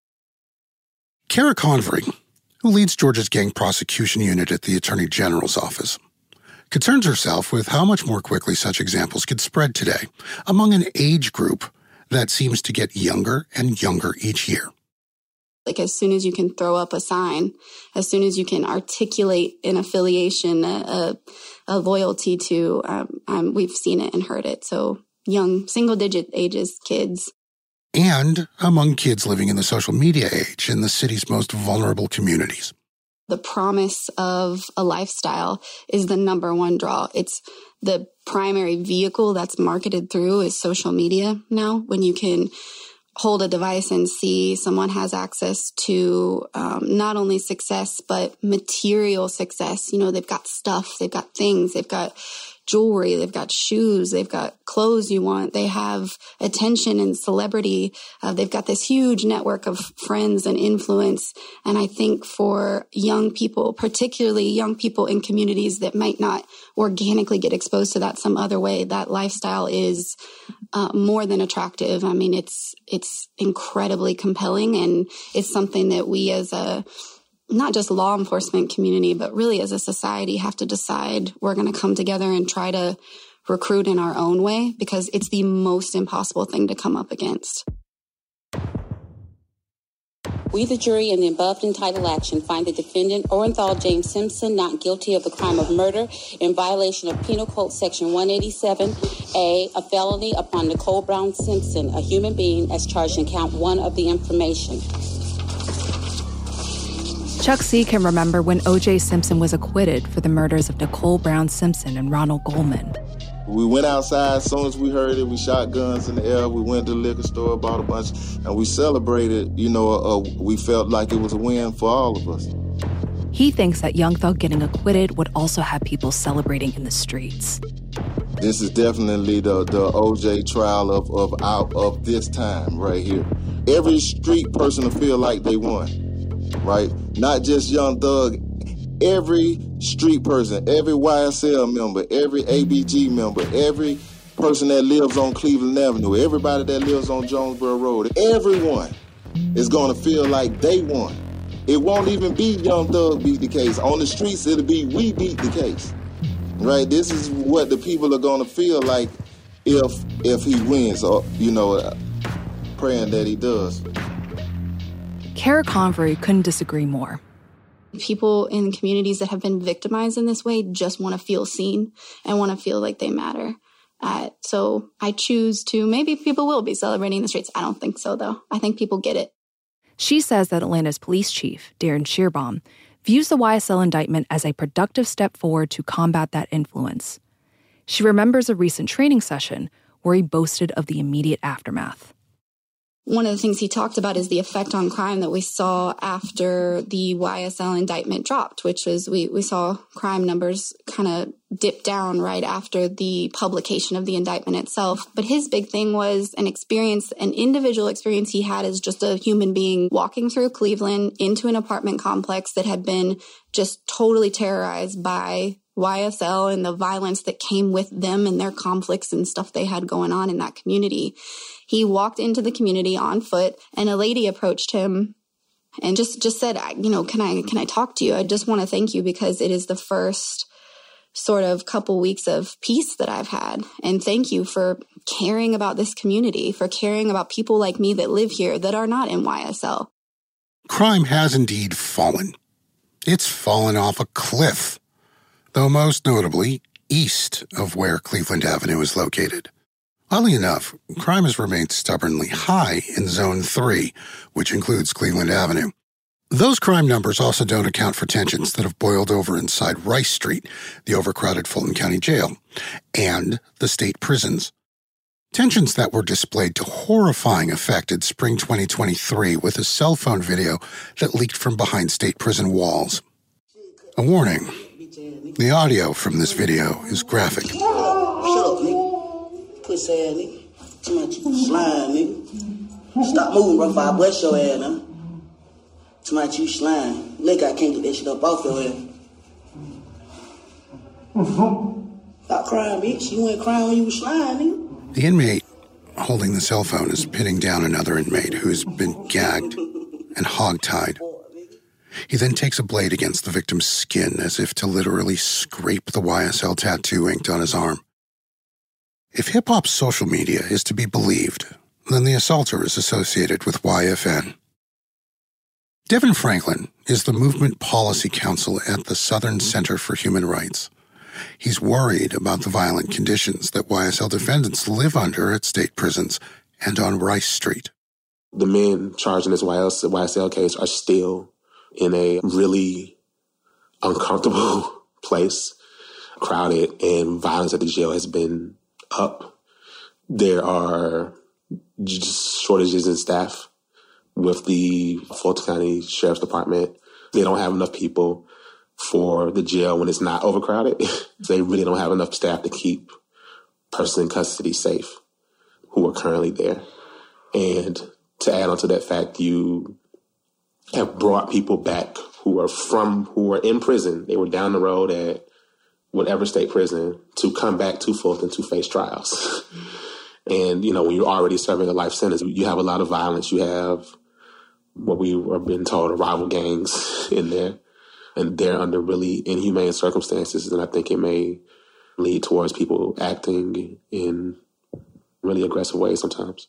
Kara Convery, who leads Georgia's gang prosecution unit at the Attorney General's office, concerns herself with how much more quickly such examples could spread today among an age group that seems to get younger and younger each year. Like as soon as you can throw up a sign, as soon as you can articulate an affiliation, a, a, a loyalty to, um, um, we've seen it and heard it. So young, single-digit ages, kids. And among kids living in the social media age in the city's most vulnerable communities. The promise of a lifestyle is the number one draw. It's the primary vehicle that's marketed through is social media now, when you can hold a device and see someone has access to um, not only success, but material success. You know, they've got stuff, they've got things, they've got jewelry, they've got shoes, they've got clothes you want, they have attention and celebrity. Uh, they've got this huge network of friends and influence. And I think for young people, particularly young people in communities that might not organically get exposed to that some other way, that lifestyle is uh, more than attractive. I mean, it's it's incredibly compelling, and it's something that we as a not just law enforcement community, but really as a society have to decide we're going to come together and try to recruit in our own way because it's the most impossible thing to come up against. We, the jury, in the above entitled action, find the defendant, Orenthal James Simpson, not guilty of the crime of murder in violation of Penal Code Section one eighty-seven A, a felony upon Nicole Brown Simpson, a human being, as charged in count one of the information. Chuck C can remember when O J Simpson was acquitted for the murders of Nicole Brown Simpson and Ronald Goldman. We went outside. As soon as we heard it, we shot guns in the air. We went to the liquor store, bought a bunch, and we celebrated. You know, uh, we felt like it was a win for all of us. He thinks that Young Thug getting acquitted would also have people celebrating in the streets. This is definitely the, the O J trial of, of, out of this time right here. Every street person will feel like they won, right? Not just Young Thug. Every street person, every Y S L member, every A B G member, every person that lives on Cleveland Avenue, everybody that lives on Jonesboro Road, everyone is going to feel like they won. It won't even be Young Thug beat the case. On the streets, it'll be we beat the case, right? This is what the people are going to feel like if if he wins, or, you know, praying that he does. Kara Convery couldn't disagree more. People in communities that have been victimized in this way just want to feel seen and want to feel like they matter. Uh, so I choose to, maybe people will be celebrating the streets. I don't think so, though. I think people get it. She says that Atlanta's police chief, Darren Shearbaum, views the Y S L indictment as a productive step forward to combat that influence. She remembers a recent training session where he boasted of the immediate aftermath. One of the things he talked about is the effect on crime that we saw after the Y S L indictment dropped, which was we, we saw crime numbers kind of dip down right after the publication of the indictment itself. But his big thing was an experience, an individual experience he had as just a human being walking through Cleveland into an apartment complex that had been just totally terrorized by Y S L and the violence that came with them and their conflicts and stuff they had going on in that community. He walked into the community on foot, and a lady approached him and just, just said, you know, can I, can I talk to you? I just want to thank you because it is the first sort of couple weeks of peace that I've had. And thank you for caring about this community, for caring about people like me that live here that are not in Y S L. Crime has indeed fallen. It's fallen off a cliff, though most notably east of where Cleveland Avenue is located. Oddly enough, crime has remained stubbornly high in Zone three, which includes Cleveland Avenue. Those crime numbers also don't account for tensions that have boiled over inside Rice Street, the overcrowded Fulton County Jail, and the state prisons. Tensions that were displayed to horrifying effect in spring twenty twenty-three with a cell phone video that leaked from behind state prison walls. A warning, the audio from this video is graphic. Shut up, nigga. Pussy ass nigga. Too much you slime, nigga. Stop moving, bro, before I bust your ass, now. Too much you slime. Look, I can't get that shit up off your ass. Stop crying, bitch. You ain't crying when you was slime, nigga. The inmate holding the cell phone is pinning down another inmate who's been gagged and hogtied. He then takes a blade against the victim's skin as if to literally scrape the Y S L tattoo inked on his arm. If hip-hop's social media is to be believed, then the assaulter is associated with Y F N. Devin Franklin is the Movement Policy Counsel at the Southern Center for Human Rights. He's worried about the violent conditions that Y S L defendants live under at state prisons and on Rice Street. The men charged in this Y S L case are still in a really uncomfortable place, crowded, and violence at the jail has been up. There are just shortages in staff with the Fulton County Sheriff's Department. They don't have enough people for the jail when it's not overcrowded. They really don't have enough staff to keep person in custody safe who are currently there. And to add on to that fact, you have brought people back who are from, who were in prison. They were down the road at whatever state prison to come back to Fulton to face trials. And, you know, when you're already serving a life sentence, you have a lot of violence. You have what we are being told are rival gangs in there. And they're under really inhumane circumstances. And I think it may lead towards people acting in really aggressive ways sometimes.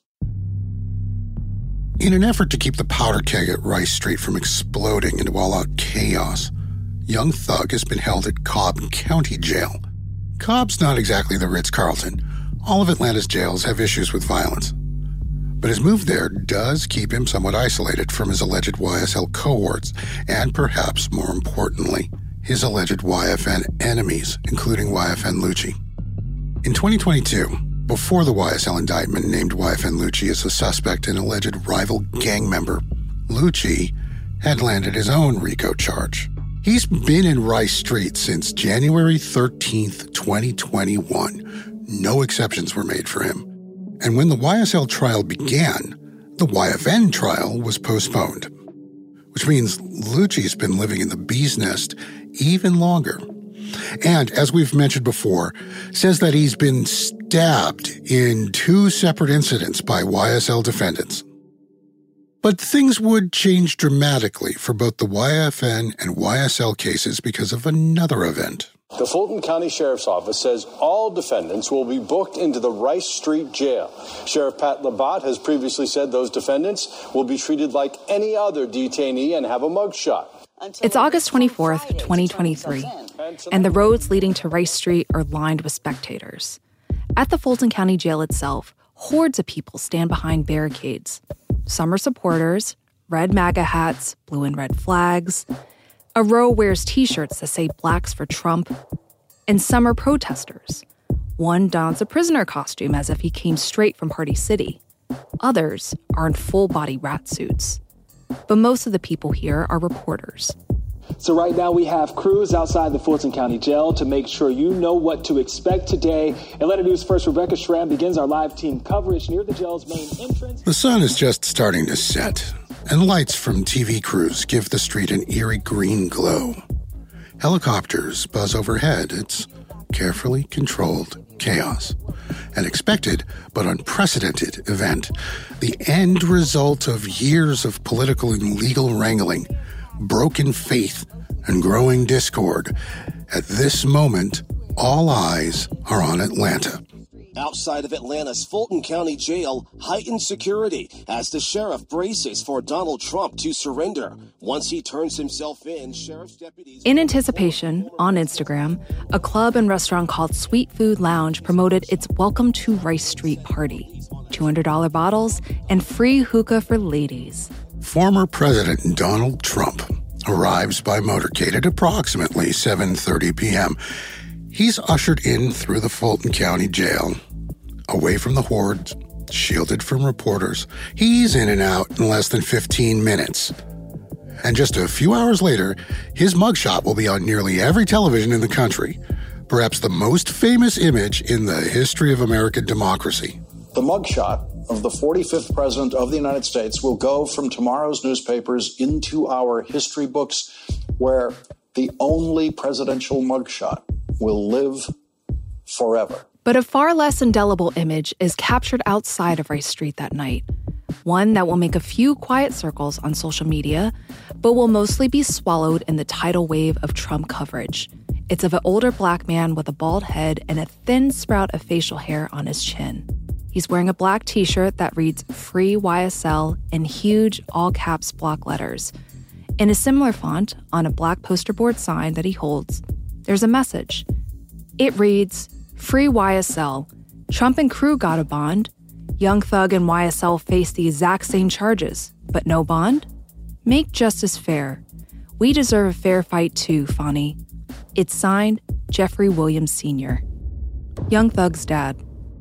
In an effort to keep the powder keg at Rice Street from exploding into all-out chaos, Young Thug has been held at Cobb County Jail. Cobb's not exactly the Ritz-Carlton. All of Atlanta's jails have issues with violence. But his move there does keep him somewhat isolated from his alleged Y S L cohorts, and perhaps more importantly, his alleged Y F N enemies, including Y F N Lucci. In twenty twenty-two, before the Y S L indictment named Y F N Lucci as a suspect and alleged rival gang member, Lucci had landed his own RICO charge. He's been in Rice Street since January thirteenth, twenty twenty-one. No exceptions were made for him. And when the Y S L trial began, the Y F N trial was postponed, which means Lucci's been living in the bee's nest even longer. And, as we've mentioned before, says that he's been stabbed in two separate incidents by Y S L defendants. But things would change dramatically for both the Y F N and Y S L cases because of another event. The Fulton County Sheriff's Office says all defendants will be booked into the Rice Street Jail. Sheriff Pat Labatt has previously said those defendants will be treated like any other detainee and have a mugshot. It's August twenty-fourth, twenty twenty-three, and the roads leading to Rice Street are lined with spectators. At the Fulton County Jail itself, hordes of people stand behind barricades. Some are supporters, red MAGA hats, blue and red flags. A row wears T-shirts that say Blacks for Trump. And some are protesters. One dons a prisoner costume as if he came straight from Party City. Others are in full-body rat suits. But most of the people here are reporters. So right now we have crews outside the Fulton County Jail to make sure you know what to expect today. Atlanta News First Rebecca Schramm begins our live team coverage near the jail's main entrance. The sun is just starting to set, and lights from T V crews give the street an eerie green glow. Helicopters buzz overhead. It's carefully controlled chaos. An expected but unprecedented event. The end result of years of political and legal wrangling, broken faith, and growing discord. At this moment, all eyes are on Atlanta. Outside of Atlanta's Fulton County Jail, heightened security as the sheriff braces for Donald Trump to surrender. Once he turns himself in, sheriff's deputies... In anticipation, on Instagram, a club and restaurant called Sweet Food Lounge promoted its Welcome to Rice Street party. two hundred dollars bottles and free hookah for ladies. Former President Donald Trump arrives by motorcade at approximately seven thirty p.m. He's ushered in through the Fulton County Jail, away from the hordes, shielded from reporters. He's in and out in less than fifteen minutes. And just a few hours later, his mugshot will be on nearly every television in the country, perhaps the most famous image in the history of American democracy. The mugshot of the forty-fifth President of the United States will go from tomorrow's newspapers into our history books, where the only presidential mugshot will live forever. But a far less indelible image is captured outside of Rice Street that night. One that will make a few quiet circles on social media, but will mostly be swallowed in the tidal wave of Trump coverage. It's of an older Black man with a bald head and a thin sprout of facial hair on his chin. He's wearing a black T-shirt that reads Free Y S L in huge all-caps block letters. In a similar font, on a black poster board sign that he holds, there's a message. It reads, Free Y S L. Trump and crew got a bond. Young Thug and Y S L face the exact same charges, but no bond? Make justice fair. We deserve a fair fight too, Fonny. It's signed, Jeffrey Williams Senior Young Thug's dad.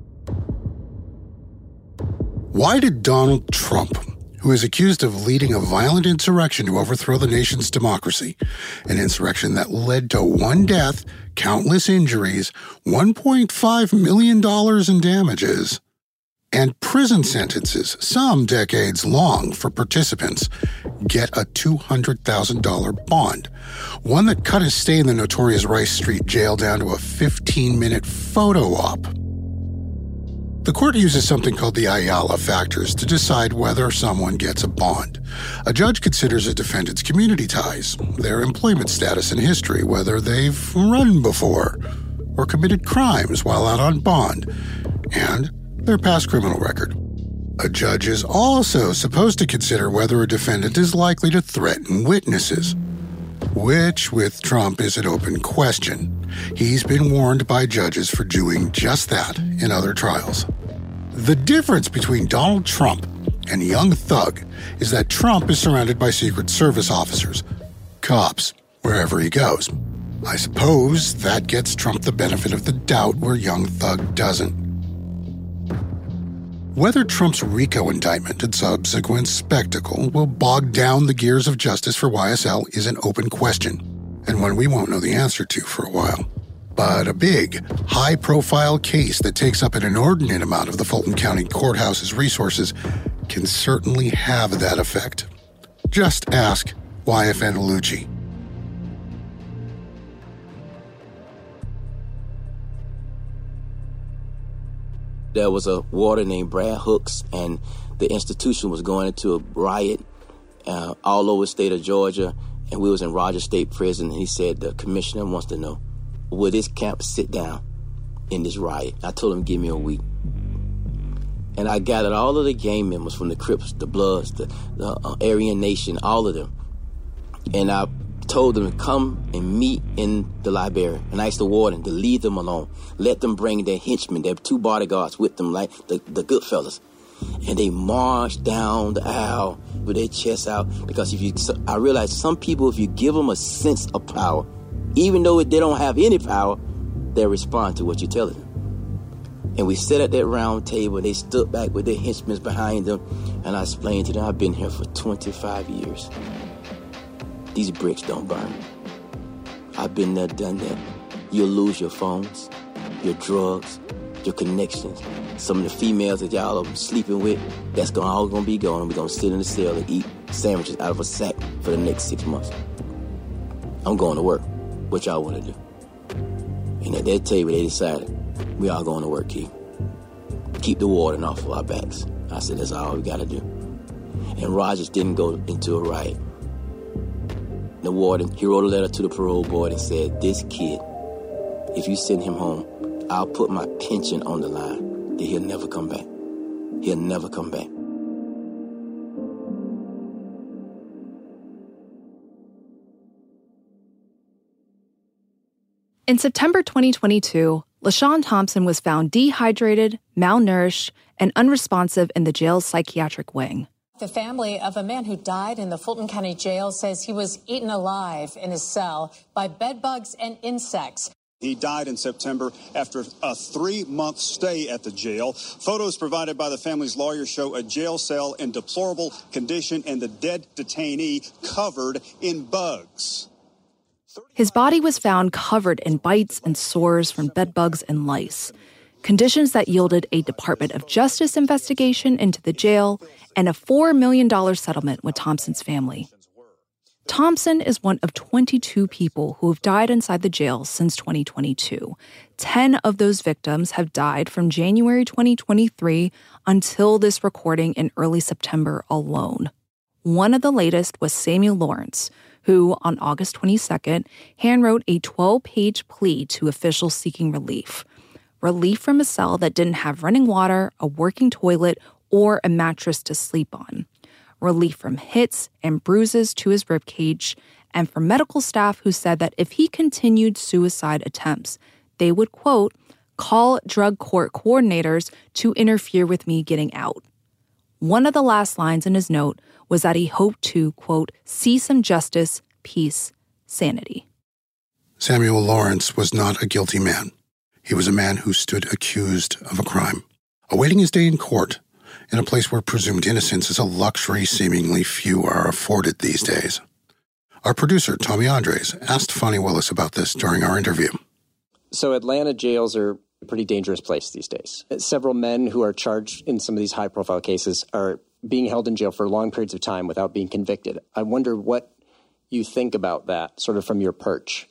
Why did Donald Trump, who is accused of leading a violent insurrection to overthrow the nation's democracy, an insurrection that led to one death, countless injuries, one point five million dollars in damages, and prison sentences, some decades long for participants, get a two hundred thousand dollars bond, one that cut his stay in the notorious Rice Street Jail down to a fifteen-minute photo op? The court uses something called the Ayala factors to decide whether someone gets a bond. A judge considers a defendant's community ties, their employment status and history, whether they've run before or committed crimes while out on bond, and their past criminal record. A judge is also supposed to consider whether a defendant is likely to threaten witnesses, which, with Trump, is an open question. He's been warned by judges for doing just that in other trials. The difference between Donald Trump and Young Thug is that Trump is surrounded by Secret Service officers, cops, wherever he goes. I suppose that gets Trump the benefit of the doubt where young Thug doesn't. Whether Trump's RICO indictment and subsequent spectacle will bog down the gears of justice for Y S L is an open question, and one we won't know the answer to for a while. But a big, high-profile case that takes up an inordinate amount of the Fulton County Courthouse's resources can certainly have that effect. Just ask Y F N Lucci. There was a warden named Brad Hooks, and the institution was going into a riot uh, all over the state of Georgia, and we was in Rogers State Prison, and he said, the commissioner wants to know, will this camp sit down in this riot? I told him, give me a week. And I gathered all of the gang members from the Crips, the Bloods, the, the uh, Aryan Nation, all of them. And I told them to come and meet in the library. And I asked the warden to leave them alone. Let them bring their henchmen, their two bodyguards with them, like the, the good fellas. And they marched down the aisle with their chests out. Because if you, I realized some people, if you give them a sense of power, even though they don't have any power, they'll respond to what you're telling them. And we sat at that round table, and they stood back with their henchmen behind them. And I explained to them, I've been here for twenty-five years. These bricks don't burn. I've been there, done that. You'll lose your phones, your drugs, your connections. Some of the females that y'all are sleeping with, that's gonna, all going to be gone. We're going to sit in the cell and eat sandwiches out of a sack for the next six months. I'm going to work. What y'all want to do? And at that table, they decided, we all going to work, Keith. Keep the warden off of our backs. I said, that's all we got to do. And Rogers didn't go into a riot. The warden, he wrote a letter to the parole board and said, this kid, if you send him home, I'll put my pension on the line that he'll never come back. He'll never come back. In September twenty twenty-two, LaShawn Thompson was found dehydrated, malnourished, and unresponsive in the jail's psychiatric wing. The family of a man who died in the Fulton County Jail says he was eaten alive in his cell by bedbugs and insects. He died in September after a three-month stay at the jail. Photos provided by the family's lawyer show a jail cell in deplorable condition and the dead detainee covered in bugs. His body was found covered in bites and sores from bedbugs and lice, conditions that yielded a Department of Justice investigation into the jail and a four million dollars settlement with Thompson's family. Thompson is one of twenty-two people who have died inside the jail since twenty twenty-two. Ten of those victims have died from January twenty twenty-three until this recording in early September alone. One of the latest was Samuel Lawrence, who, on August twenty-second, handwrote a twelve-page plea to officials seeking relief. Relief from a cell that didn't have running water, a working toilet, or a mattress to sleep on. Relief from hits and bruises to his ribcage, and from medical staff who said that if he continued suicide attempts, they would, quote, call drug court coordinators to interfere with me getting out. One of the last lines in his note was that he hoped to, quote, see some justice, peace, sanity. Samuel Lawrence was not a guilty man. He was a man who stood accused of a crime, awaiting his day in court, in a place where presumed innocence is a luxury seemingly few are afforded these days. Our producer, Tommy Andres, asked Fonnie Willis about this during our interview. So Atlanta jails are a pretty dangerous place these days. Several men who are charged in some of these high-profile cases are being held in jail for long periods of time without being convicted. I wonder what you think about that, sort of from your perch.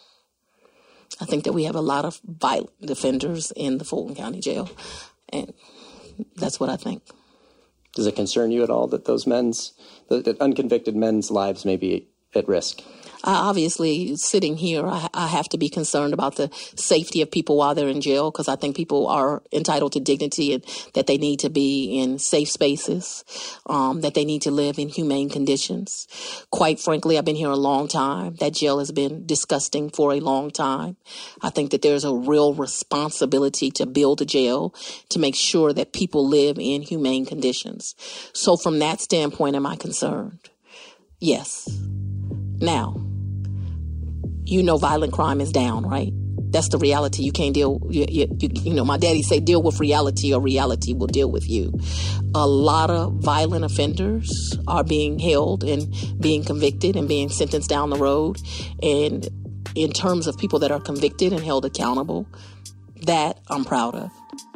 I think that we have a lot of violent offenders in the Fulton County Jail, and that's what I think. Does it concern you at all that those men's, that, that unconvicted men's lives may be at risk? I obviously, sitting here, I, I have to be concerned about the safety of people while they're in jail, because I think people are entitled to dignity and that they need to be in safe spaces, um, that they need to live in humane conditions. Quite frankly, I've been here a long time. That jail has been disgusting for a long time. I think that there's a real responsibility to build a jail to make sure that people live in humane conditions. So from that standpoint, am I concerned? Yes. Now, you know violent crime is down, right? That's the reality. You can't deal, you, you, you, you know, my daddy say deal with reality or reality will deal with you. A lot of violent offenders are being held and being convicted and being sentenced down the road. And in terms of people that are convicted and held accountable, that I'm proud of.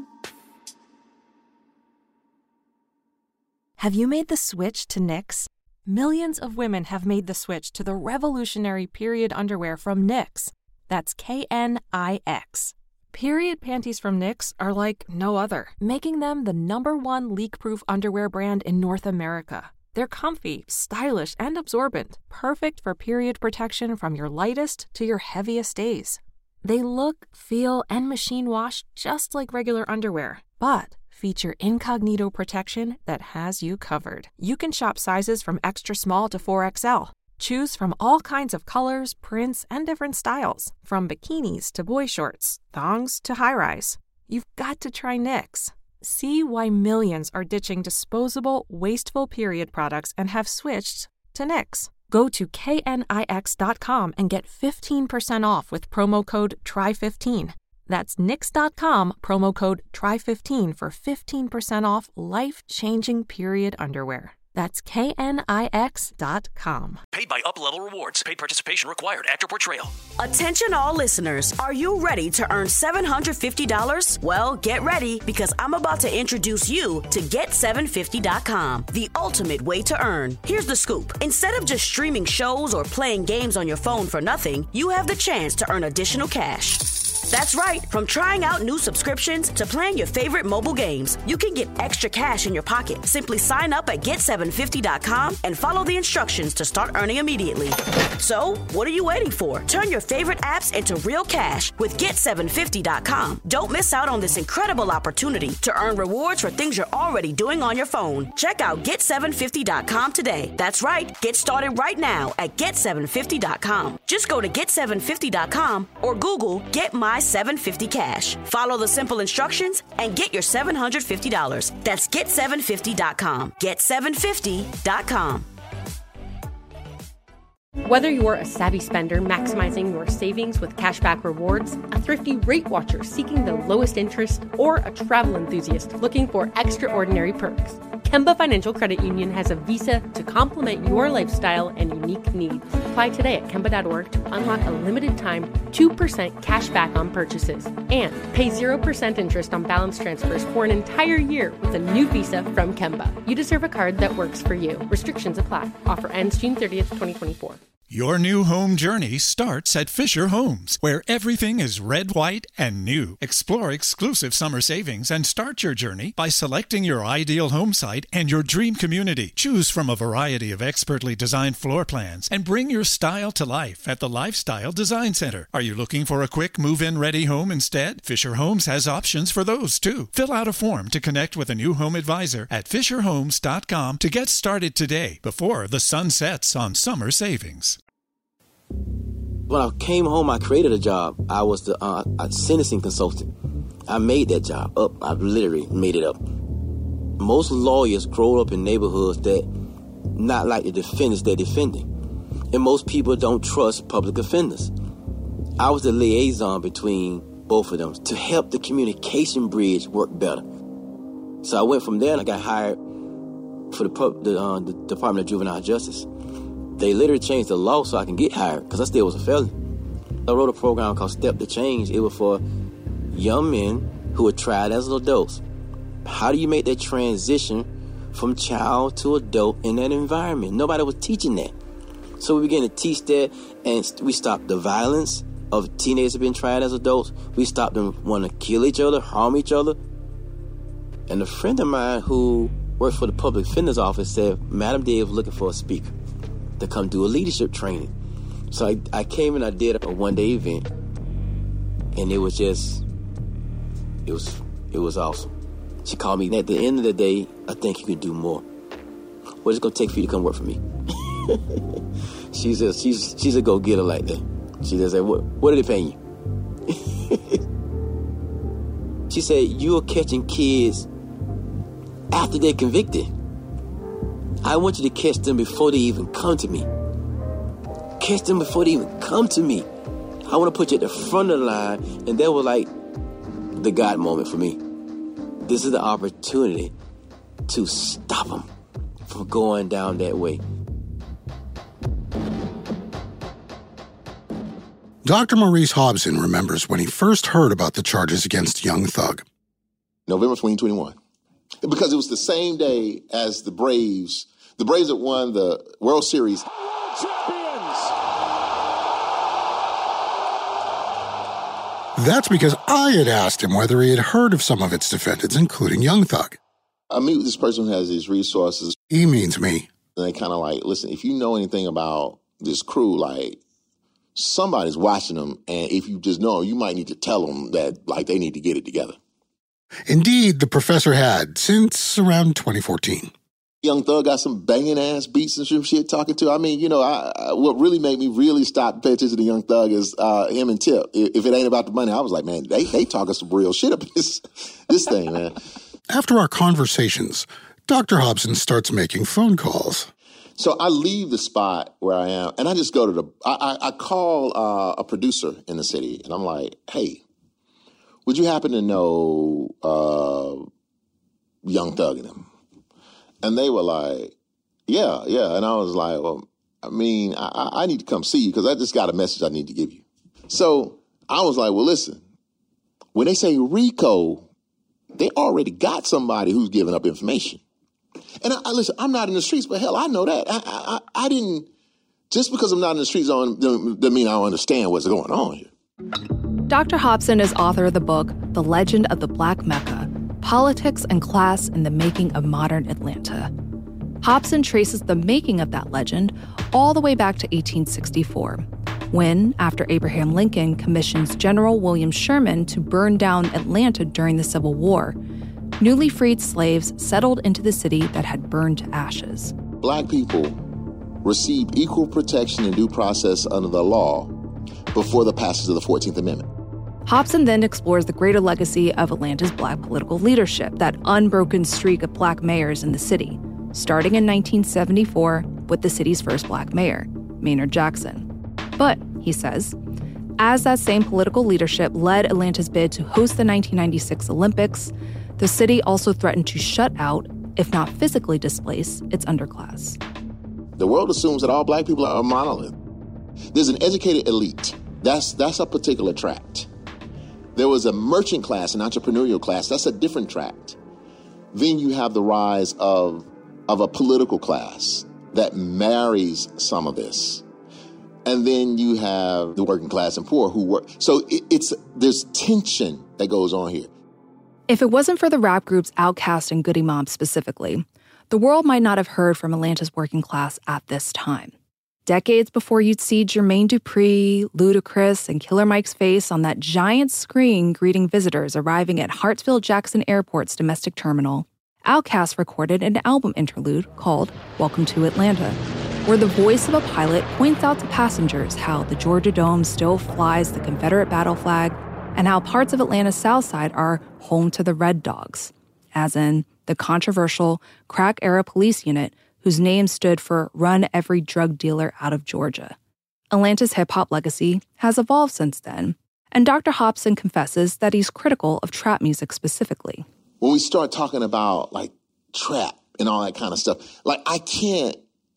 Have you made the switch to Knix? Millions of women have made the switch to the revolutionary period underwear from Knix. That's K N I X. Period panties from Knix are like no other, making them the number one leak-proof underwear brand in North America. They're comfy, stylish, and absorbent, perfect for period protection from your lightest to your heaviest days. They look, feel, and machine wash just like regular underwear, but feature incognito protection that has you covered. You can shop sizes from extra small to four X L. Choose from all kinds of colors, prints, and different styles, from bikinis to boy shorts, thongs to high-rise. You've got to try Knix. See why millions are ditching disposable, wasteful period products and have switched to Knix. Go to K N I X dot com and get fifteen percent off with promo code T R Y fifteen. That's Knix dot com, promo code T R Y fifteen for fifteen percent off life-changing period underwear. That's K N I X dot com. Paid by Up Level Rewards. Paid participation required. Actor Portrayal. Attention all listeners. Are you ready to earn seven hundred fifty dollars? Well, get ready because I'm about to introduce you to Get seven fifty dot com, the ultimate way to earn. Here's the scoop. Instead of just streaming shows or playing games on your phone for nothing, you have the chance to earn additional cash. That's right. From trying out new subscriptions to playing your favorite mobile games, you can get extra cash in your pocket. Simply sign up at Get seven fifty dot com and follow the instructions to start earning immediately. So, what are you waiting for? Turn your favorite apps into real cash with Get seven fifty dot com. Don't miss out on this incredible opportunity to earn rewards for things you're already doing on your phone. Check out Get seven fifty dot com today. That's right. Get started right now at Get seven fifty dot com. Just go to Get seven fifty dot com or Google Get My seven fifty Cash. Follow the simple instructions and get your seven hundred fifty dollars. That's Get seven fifty dot com. Get seven fifty dot com. Whether you're a savvy spender maximizing your savings with cashback rewards, a thrifty rate watcher seeking the lowest interest, or a travel enthusiast looking for extraordinary perks, Kemba Financial Credit Union has a visa to complement your lifestyle and unique needs. Apply today at Kemba dot org to unlock a limited time two percent cash back on purchases and pay zero percent interest on balance transfers for an entire year with a new visa from Kemba. You deserve a card that works for you. Restrictions apply. Offer ends June thirtieth, twenty twenty-four. Your new home journey starts at Fisher Homes, where everything is red, white, and new. Explore exclusive summer savings and start your journey by selecting your ideal home site and your dream community. Choose from a variety of expertly designed floor plans and bring your style to life at the Lifestyle Design Center. Are you looking for a quick move-in ready home instead? Fisher Homes has options for those too. Fill out a form to connect with a new home advisor at fisher homes dot com to get started today before the sun sets on summer savings. When I came home, I created a job. I was the uh, a sentencing consultant. I made that job up. I literally made it up. Most lawyers grow up in neighborhoods that not like the defendants they're defending. And most people don't trust public offenders. I was the liaison between both of them to help the communication bridge work better. So I went from there and I got hired for the, pub, the, uh, the Department of Juvenile Justice. They literally changed the law so I can get hired because I still was a felon. I wrote a program called Step to Change. It was for young men who were tried as adults. How do you make that transition from child to adult in that environment? Nobody was teaching that. So we began to teach that, and we stopped the violence of teenagers being tried as adults. We stopped them wanting to kill each other, harm each other. And a friend of mine who worked for the Public Defender's Office said, Madam Day was looking for a speaker to come do a leadership training. So I, I came and I did a one-day event, and it was just, it was, it was awesome. She called me, and at the end of the day, I think you could do more. What is it going to take for you to come work for me? she's a, she's, she's a go-getter like that. She just said, what, what are they paying you? She said, you're catching kids after they're convicted. I want you to catch them before they even come to me. Catch them before they even come to me. I want to put you at the front of the line. And that was like the God moment for me. This is the opportunity to stop them from going down that way. Doctor Maurice Hobson remembers when he first heard about the charges against Young Thug. November twenty twenty-one. Because it was the same day as the Braves. The Braves had won the World Series. That's because I had asked him whether he had heard of some of its defendants, including Young Thug. I meet with this person who has these resources. He means me. And they kind of like, listen, if you know anything about this crew, like, somebody's watching them, and if you just know, you might need to tell them that, like, they need to get it together. Indeed, the professor had, since around twenty fourteen. Young Thug got some banging-ass beats and some shit talking to. I mean, you know, I, I, what really made me really stop and pay attention to Young Thug is uh, him and Tip. If it ain't about the money, I was like, man, they they talking some real shit up in this, this thing, man. After our conversations, Doctor Hobson starts making phone calls. So I leave the spot where I am, and I just go to the, I, I, I call uh, a producer in the city, and I'm like, hey, would you happen to know uh, Young Thug and him? And they were like, yeah, yeah. And I was like, well, I mean, I, I need to come see you because I just got a message I need to give you. So I was like, well, listen, when they say RICO, they already got somebody who's giving up information. And I, I listen, I'm not in the streets, but hell, I know that. I, I, I didn't, just because I'm not in the streets doesn't mean I don't understand what's going on here. Doctor Hobson is author of the book, The Legend of the Black Mecca, Politics and Class in the Making of Modern Atlanta. Hobson traces the making of that legend all the way back to eighteen sixty-four, when, after Abraham Lincoln commissions General William Sherman to burn down Atlanta during the Civil War, newly freed slaves settled into the city that had burned to ashes. Black people received equal protection and due process under the law before the passage of the fourteenth Amendment. Hobson then explores the greater legacy of Atlanta's black political leadership, that unbroken streak of black mayors in the city, starting in nineteen seventy-four with the city's first black mayor, Maynard Jackson. But, he says, as that same political leadership led Atlanta's bid to host the nineteen ninety-six Olympics, the city also threatened to shut out, if not physically displace, its underclass. The world assumes that all black people are a monolith. There's an educated elite. That's, that's a particular tract. There was a merchant class, an entrepreneurial class. That's a different tract. Then you have the rise of, of a political class that marries some of this. And then you have the working class and poor who work. So it, it's there's tension that goes on here. If it wasn't for the rap groups Outkast and Goody Mob specifically, the world might not have heard from Atlanta's working class at this time. Decades before you'd see Jermaine Dupri, Ludacris, and Killer Mike's face on that giant screen greeting visitors arriving at Hartsfield-Jackson Airport's domestic terminal, Outkast recorded an album interlude called Welcome to Atlanta, where the voice of a pilot points out to passengers how the Georgia Dome still flies the Confederate battle flag and how parts of Atlanta's South Side are home to the Red Dogs, as in the controversial crack-era police unit whose name stood for Run Every Drug Dealer Out of Georgia. Atlanta's hip-hop legacy has evolved since then, and Doctor Hobson confesses that he's critical of trap music specifically. When we start talking about, like, trap and all that kind of stuff, like, I can't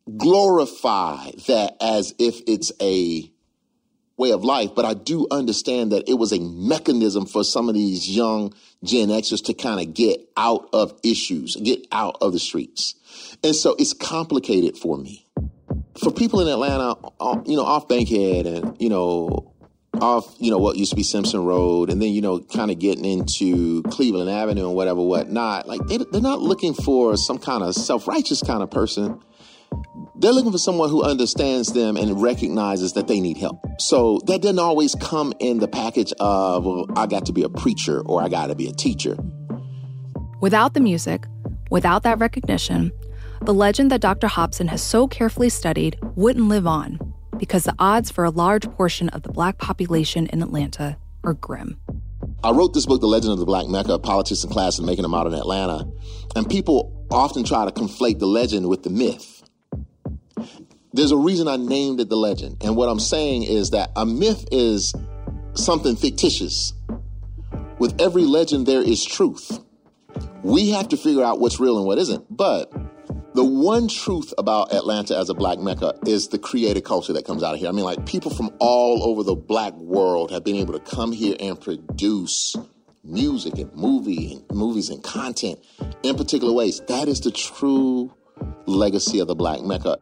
glorify that as if it's a way of life, but I do understand that it was a mechanism for some of these young Gen Xers to kind of get out of issues, get out of the streets. And so it's complicated for me. For people in Atlanta, you know, off Bankhead and, you know, off, you know, what used to be Simpson Road, and then, you know, kind of getting into Cleveland Avenue and whatever, whatnot, like they, they're not looking for some kind of self-righteous kind of person. They're looking for someone who understands them and recognizes that they need help. So that doesn't always come in the package of, well, I got to be a preacher or I got to be a teacher. Without the music, without that recognition, the legend that Doctor Hobson has so carefully studied wouldn't live on because the odds for a large portion of the black population in Atlanta are grim. I wrote this book, The Legend of the Black Mecca, Politics and Class in Making of Modern Atlanta, and people often try to conflate the legend with the myth. There's a reason I named it the legend. And what I'm saying is that a myth is something fictitious. With every legend, there is truth. We have to figure out what's real and what isn't. But the one truth about Atlanta as a black mecca is the creative culture that comes out of here. I mean, like, people from all over the black world have been able to come here and produce music and movie and movies and content in particular ways. That is the true legacy of the black mecca.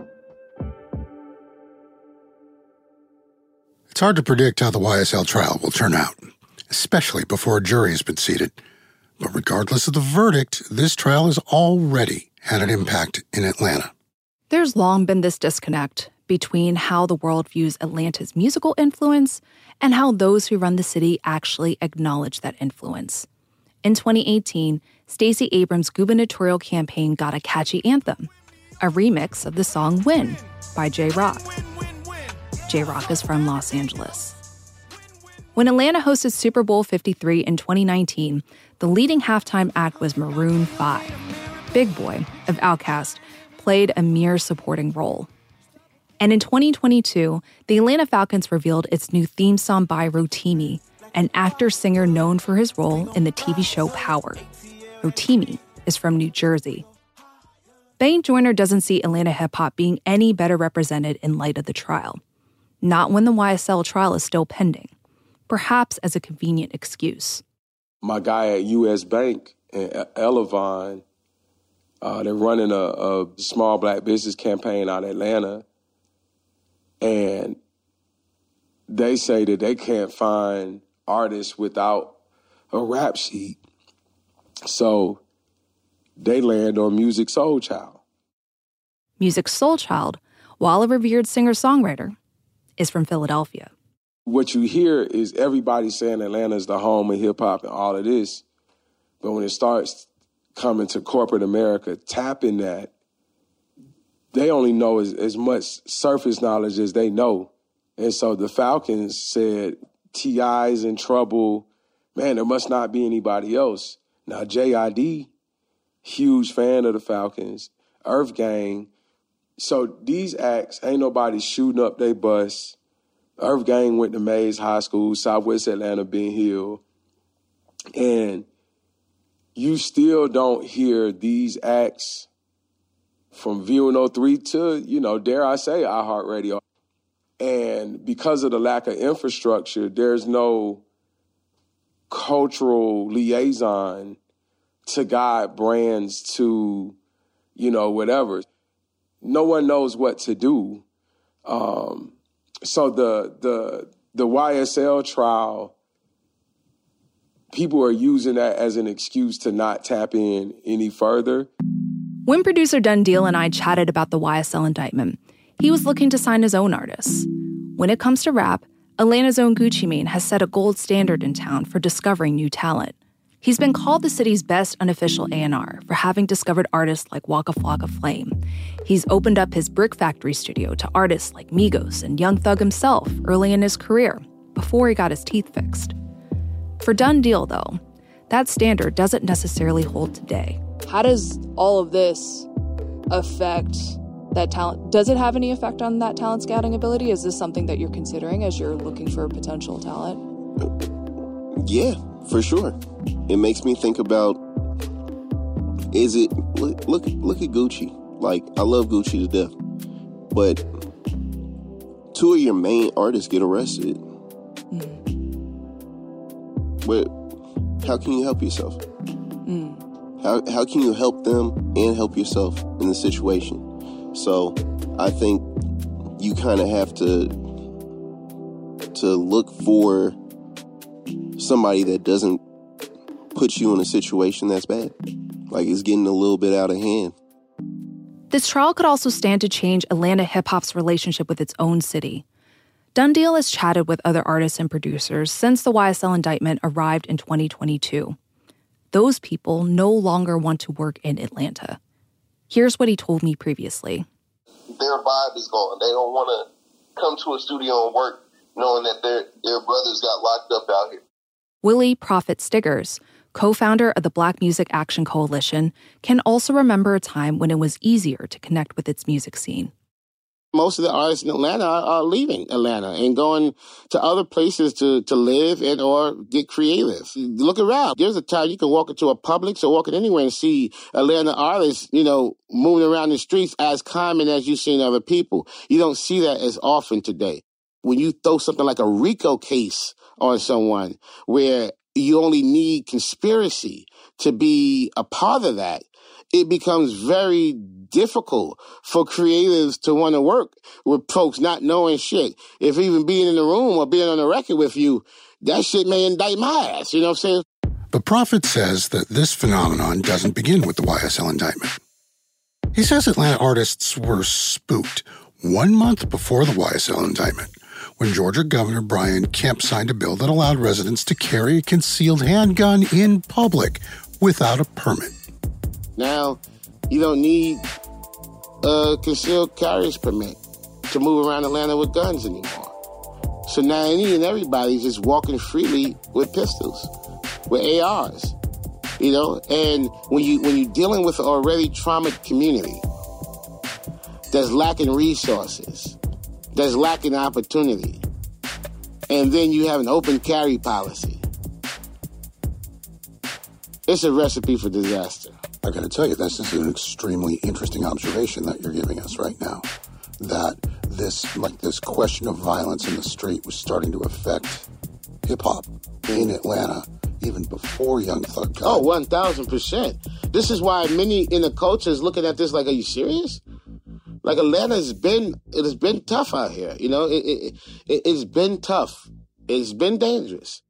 It's hard to predict how the Y S L trial will turn out, especially before a jury has been seated. But regardless of the verdict, this trial has already had an impact in Atlanta. There's long been this disconnect between how the world views Atlanta's musical influence and how those who run the city actually acknowledge that influence. In twenty eighteen, Stacey Abrams' gubernatorial campaign got a catchy anthem, a remix of the song Win by J-Rock. J-Rock is from Los Angeles. When Atlanta hosted Super Bowl fifty-three in twenty nineteen, the leading halftime act was Maroon five. Big Boy of Outkast played a mere supporting role. And in twenty twenty-two, the Atlanta Falcons revealed its new theme song by Rotimi, an actor-singer known for his role in the T V show Power. Rotimi is from New Jersey. Benny Joyner doesn't see Atlanta hip-hop being any better represented in light of the trial. Not when the Y S L trial is still pending, perhaps as a convenient excuse. My guy at U S Bank and Elevon, uh, they're running a, a small black business campaign out of Atlanta, and they say that they can't find artists without a rap sheet. So they land on Musiq Soulchild. Musiq Soulchild, while a revered singer-songwriter, is from Philadelphia. What you hear is everybody saying Atlanta is the home of hip-hop and all of this. But when it starts coming to corporate America, tapping that, they only know as, as much surface knowledge as they know. And so the Falcons said, T I's in trouble. Man, there must not be anybody else. Now, J I D, huge fan of the Falcons. Earth Gang. So these acts, ain't nobody shooting up they bus. Earth Gang went to Mays High School, Southwest Atlanta, Ben Hill. And you still don't hear these acts from V one oh three to, you know, dare I say, iHeartRadio. And because of the lack of infrastructure, there's no cultural liaison to guide brands to, you know, whatever. No one knows what to do. Um, so the the the Y S L trial, people are using that as an excuse to not tap in any further. When producer Done Deal and I chatted about the Y S L indictment, he was looking to sign his own artists. When it comes to rap, Atlanta's own Gucci Mane has set a gold standard in town for discovering new talent. He's been called the city's best unofficial A and R for having discovered artists like Waka Flocka Flame. He's opened up his Brick Factory studio to artists like Migos and Young Thug himself early in his career, before he got his teeth fixed. For Done Deal, though, that standard doesn't necessarily hold today. How does all of this affect that talent? Does it have any effect on that talent scouting ability? Is this something that you're considering as you're looking for potential talent? Yeah, for sure. It makes me think about, is it, look, look, look at Gucci. Like, I love Gucci to death. But two of your main artists get arrested. Mm. But how can you help yourself? Mm. How how can you help them and help yourself in the situation? So I think you kind of have to to look for somebody that doesn't put you in a situation that's bad. Like, it's getting a little bit out of hand. This trial could also stand to change Atlanta hip-hop's relationship with its own city. Done Deal has chatted with other artists and producers since the Y S L indictment arrived in twenty twenty-two. Those people no longer want to work in Atlanta. Here's what he told me previously. Their vibe is gone. They don't want to come to a studio and work knowing that their their brothers got locked up out here. Willie Prophet Stiggers, co-founder of the Black Music Action Coalition, can also remember a time when it was easier to connect with its music scene. Most of the artists in Atlanta are, are leaving Atlanta and going to other places to, to live and or get creative. Look around. There's a time you can walk into a Publix or walk in anywhere and see Atlanta artists, you know, moving around the streets as common as you've seen other people. You don't see that as often today. When you throw something like a RICO case on someone where you only need conspiracy to be a part of that, it becomes very difficult for creatives to want to work with folks not knowing shit. If even being in the room or being on the record with you, that shit may indict my ass, you know what I'm saying? But Prophet says that this phenomenon doesn't begin with the Y S L indictment. He says Atlanta artists were spooked one month before the Y S L indictment, when Georgia Governor Brian Kemp signed a bill that allowed residents to carry a concealed handgun in public without a permit. Now, you don't need a concealed carry's permit to move around Atlanta with guns anymore. So now any and everybody's just walking freely with pistols, with A Rs, you know? And when, you, when you're dealing with an already traumatized community that's lacking resources, that's lacking opportunity, and then you have an open carry policy, it's a recipe for disaster. I got to tell you, this is an extremely interesting observation that you're giving us right now. That this, like this question of violence in the street was starting to affect hip-hop in Atlanta even before Young Thug got. Oh, one thousand percent. This is why many in the culture is looking at this like, are you serious? Like, Atlanta's been, it has been tough out here. You know, it, it, it, it's been tough. It's been dangerous.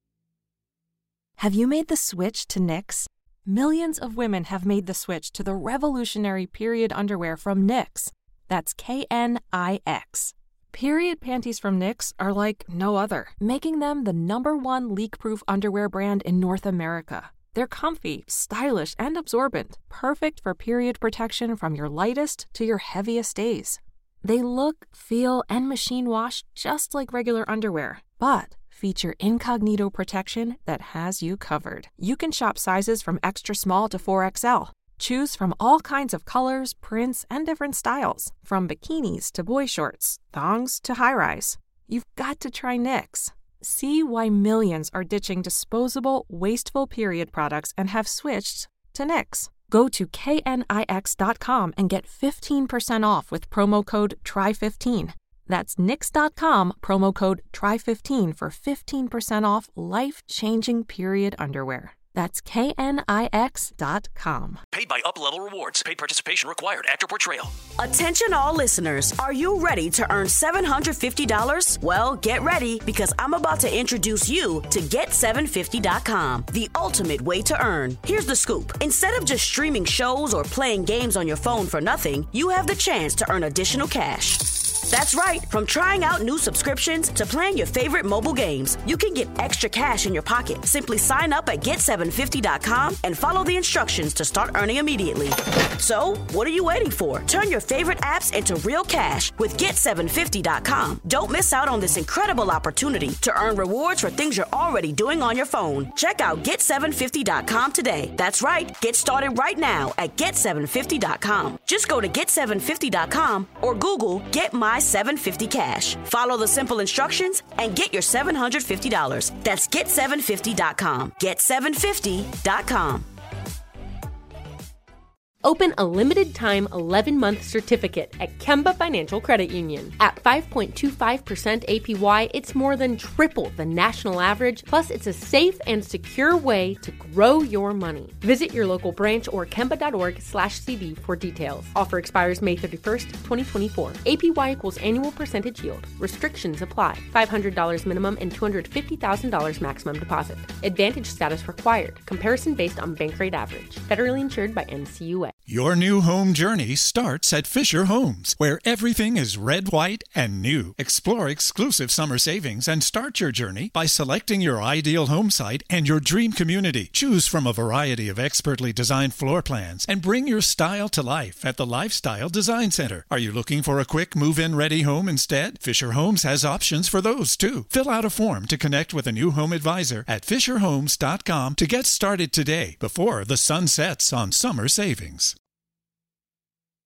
Have you made the switch to Knix? Millions of women have made the switch to the revolutionary period underwear from Knix. That's K N I X. Period panties from Knix are like no other, making them the number one leak-proof underwear brand in North America. They're comfy, stylish, and absorbent, perfect for period protection from your lightest to your heaviest days. They look, feel, and machine wash just like regular underwear, but feature incognito protection that has you covered. You can shop sizes from extra small to four X L. Choose from all kinds of colors, prints, and different styles, from bikinis to boy shorts, thongs to high-rise. You've got to try Knix. See why millions are ditching disposable, wasteful period products and have switched to Knix. Go to K N I X dot com and get fifteen percent off with promo code T R Y fifteen. That's Knix dot com, promo code T R Y fifteen for fifteen percent off life-changing period underwear. That's K N I X dot com. Paid by UpLevel Rewards. Paid participation required. Actor Portrayal. Attention all listeners. Are you ready to earn seven hundred fifty dollars? Well, get ready, because I'm about to introduce you to Get seven fifty dot com, the ultimate way to earn. Here's the scoop. Instead of just streaming shows or playing games on your phone for nothing, you have the chance to earn additional cash. That's right. From trying out new subscriptions to playing your favorite mobile games, you can get extra cash in your pocket. Simply sign up at Get seven fifty dot com and follow the instructions to start earning immediately. So, what are you waiting for? Turn your favorite apps into real cash with Get seven fifty dot com. Don't miss out on this incredible opportunity to earn rewards for things you're already doing on your phone. Check out Get seven fifty dot com today. That's right. Get started right now at Get seven fifty dot com. Just go to Get seven fifty dot com or Google Get My seven fifty Cash. Follow the simple instructions and get your seven hundred fifty dollars. That's Get seven fifty dot com. Get seven fifty dot com. Open a limited-time eleven-month certificate at Kemba Financial Credit Union. At five point two five percent A P Y, it's more than triple the national average, plus it's a safe and secure way to grow your money. Visit your local branch or kemba.org slash CD for details. Offer expires May thirty-first, twenty twenty-four. A P Y equals annual percentage yield. Restrictions apply. five hundred dollars minimum and two hundred fifty thousand dollars maximum deposit. Advantage status required. Comparison based on bank rate average. Federally insured by N C U A. Your new home journey starts at Fisher Homes, where everything is red, white, and new. Explore exclusive summer savings and start your journey by selecting your ideal home site and your dream community. Choose from a variety of expertly designed floor plans and bring your style to life at the Lifestyle Design Center. Are you looking for a quick move-in ready home instead? Fisher Homes has options for those too. Fill out a form to connect with a new home advisor at fisher homes dot com to get started today before the sun sets on summer savings.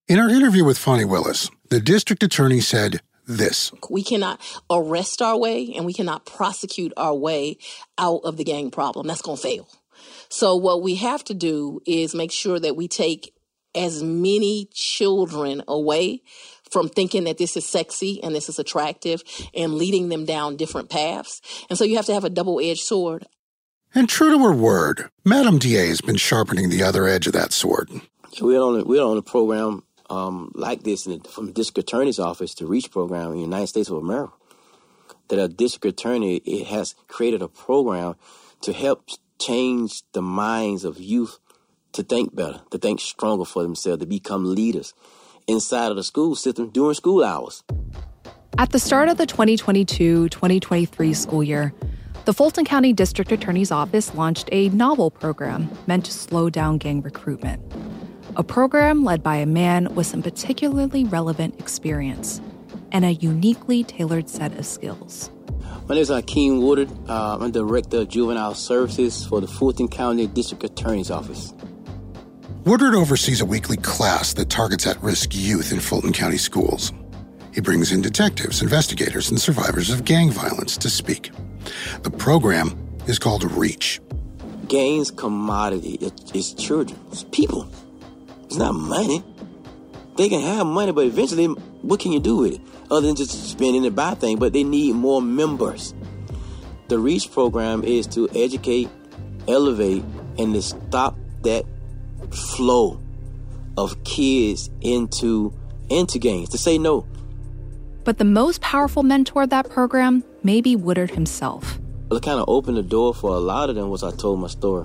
In our interview with Fani Willis, the district attorney said this. We cannot arrest our way and we cannot prosecute our way out of the gang problem. That's going to fail. So what we have to do is make sure that we take as many children away from thinking that this is sexy and this is attractive and leading them down different paths. And so you have to have a double-edged sword. And true to her word, Madam D A has been sharpening the other edge of that sword. We're on a, we're on a program um, like this in the, from the district attorney's office to REACH program in the United States of America. That a district attorney it has created a program to help change the minds of youth to think better, to think stronger for themselves, to become leaders inside of the school system during school hours. At the start of the twenty twenty-two twenty twenty-three school year, the Fulton County District Attorney's Office launched a novel program meant to slow down gang recruitment. A program led by a man with some particularly relevant experience and a uniquely tailored set of skills. My name is Hakeem Woodard. Uh, I'm Director of Juvenile Services for the Fulton County District Attorney's Office. Woodard oversees a weekly class that targets at-risk youth in Fulton County schools. He brings in detectives, investigators, and survivors of gang violence to speak. The program is called REACH. Gangs' commodity is children. It's people. It's not money. They can have money, but eventually, what can you do with it? Other than just spending it, buy things, but they need more members. The REACH program is to educate, elevate, and to stop that flow of kids into, into gangs, to say no. But the most powerful mentor of that program may be Woodard himself. What kind of opened the door for a lot of them was I told my story.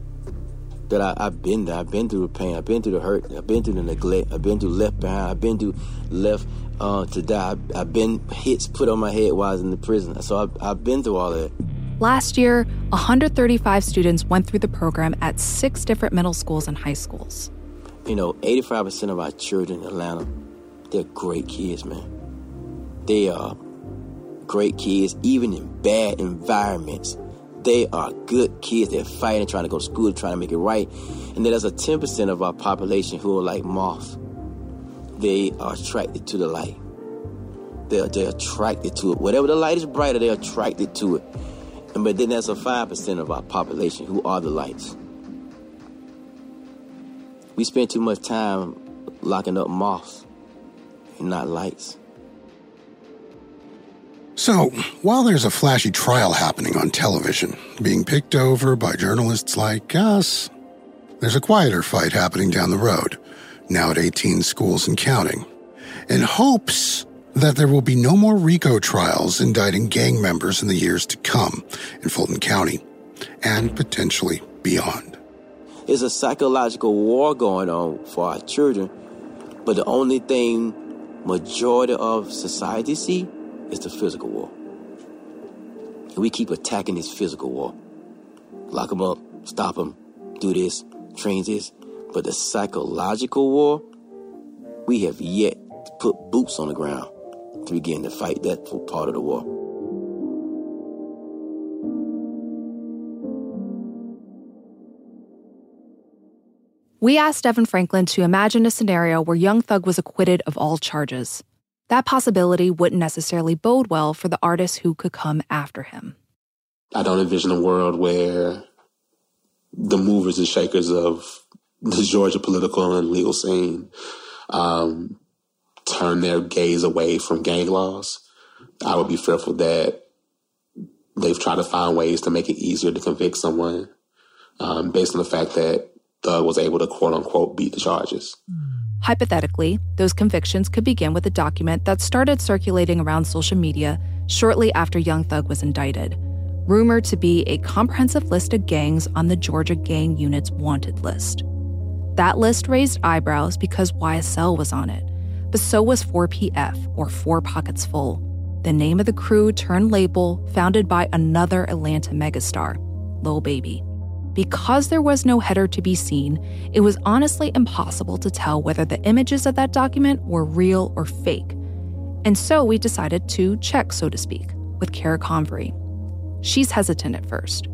That I, I've been there. I've been through the pain. I've been through the hurt. I've been through the neglect. I've been through left behind. I've been through left uh, to die. I've, I've been hits put on my head while I was in the prison. So I've, I've been through all that. Last year, one hundred thirty-five students went through the program at six different middle schools and high schools. You know, eighty-five percent of our children in Atlanta, they're great kids, man. They are great kids, even in bad environments. They are good kids. They're fighting, trying to go to school, trying to make it right. And then there's a ten percent of our population who are like moths. They are attracted to the light. They're, they're attracted to it. Whatever the light is brighter, they're attracted to it. And but then there's a five percent of our population who are the lights. We spend too much time locking up moths and not lights. So, while there's a flashy trial happening on television, being picked over by journalists like us, there's a quieter fight happening down the road, now at eighteen schools and counting, in hopes that there will be no more RICO trials indicting gang members in the years to come in Fulton County and potentially beyond. There's a psychological war going on for our children, but the only thing majority of society see is the physical war. And we keep attacking this physical war. Lock them up, stop them, do this, train this. But the psychological war, we have yet to put boots on the ground to begin to fight that part of the war. We asked Devin Franklin to imagine a scenario where Young Thug was acquitted of all charges. That possibility wouldn't necessarily bode well for the artists who could come after him. I don't envision a world where the movers and shakers of the Georgia political and legal scene um, turn their gaze away from gang laws. I would be fearful that they've tried to find ways to make it easier to convict someone um, based on the fact that Thug was able to, quote-unquote, beat the charges. Hypothetically, those convictions could begin with a document that started circulating around social media shortly after Young Thug was indicted, rumored to be a comprehensive list of gangs on the Georgia Gang Unit's wanted list. That list raised eyebrows because Y S L was on it, but so was four P F, or Four Pockets Full, the name of the crew turned label founded by another Atlanta megastar, Lil Baby. Because there was no header to be seen, it was honestly impossible to tell whether the images of that document were real or fake. And so we decided to check, so to speak, with Kara Convery. She's hesitant at first.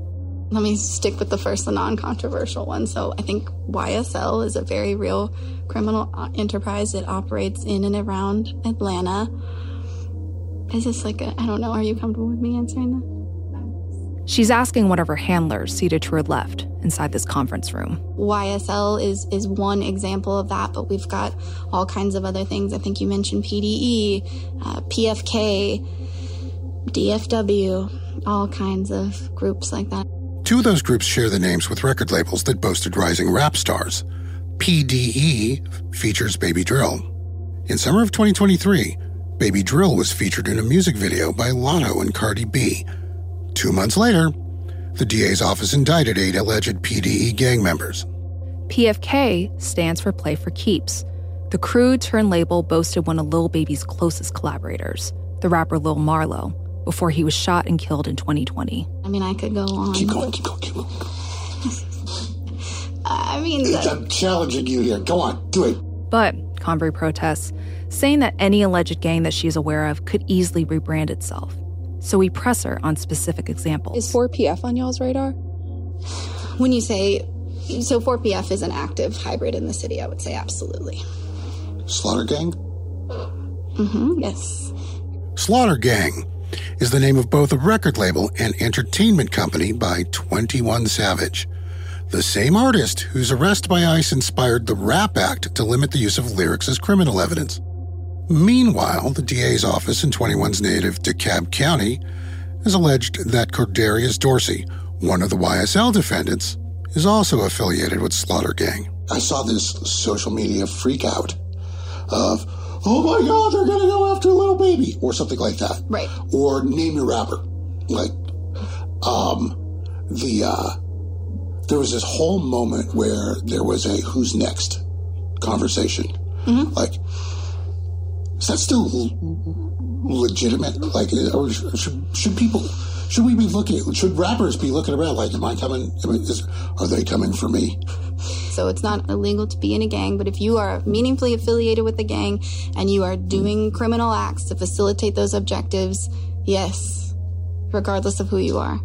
Let me stick with the first, the non-controversial one. So I think Y S L is a very real criminal enterprise that operates in and around Atlanta. Is this like a, I don't know, are you comfortable with me answering that? She's asking one of her handlers seated to her left inside this conference room. Y S L is is one example of that, but we've got all kinds of other things. I think you mentioned P D E, uh, P F K, D F W, all kinds of groups like that. Two of those groups share the names with record labels that boasted rising rap stars. P D E features Baby Drill. In summer of twenty twenty-three, Baby Drill was featured in a music video by Lotto and Cardi B. Two months later, the D A's office indicted eight alleged P D E gang members. P F K stands for Play for Keeps. The crew-turned-label boasted one of Lil Baby's closest collaborators, the rapper Lil Marlo, before he was shot and killed in twenty twenty. I mean, I could go on. Keep going, keep going, keep going. I mean, the- I'm challenging you here. Go on, do it. But Convery protests, saying that any alleged gang that she's aware of could easily rebrand itself. So we press her on specific examples. Is four P F on y'all's radar? When you say, so four P F is an active hybrid in the city, I would say absolutely. Slaughter Gang? Mm-hmm, yes. Slaughter Gang is the name of both a record label and entertainment company by twenty-one Savage, the same artist whose arrest by ICE inspired the RAP Act to limit the use of lyrics as criminal evidence. Meanwhile, the D A's office in twenty-one's native DeKalb County has alleged that Cordarius Dorsey, one of the Y S L defendants, is also affiliated with Slaughter Gang. I saw this social media freak out of, oh my God, they're going to go after Lil Baby, or something like that. Right. Or name your rapper. Like, um, the, uh, there was this whole moment where there was a who's next conversation. Mm-hmm. Like, is that still legitimate? Like, or should, should people, should we be looking, should rappers be looking around like, am I coming, am I, is, are they coming for me? So it's not illegal to be in a gang, but if you are meaningfully affiliated with a gang and you are doing criminal acts to facilitate those objectives, yes, regardless of who you are.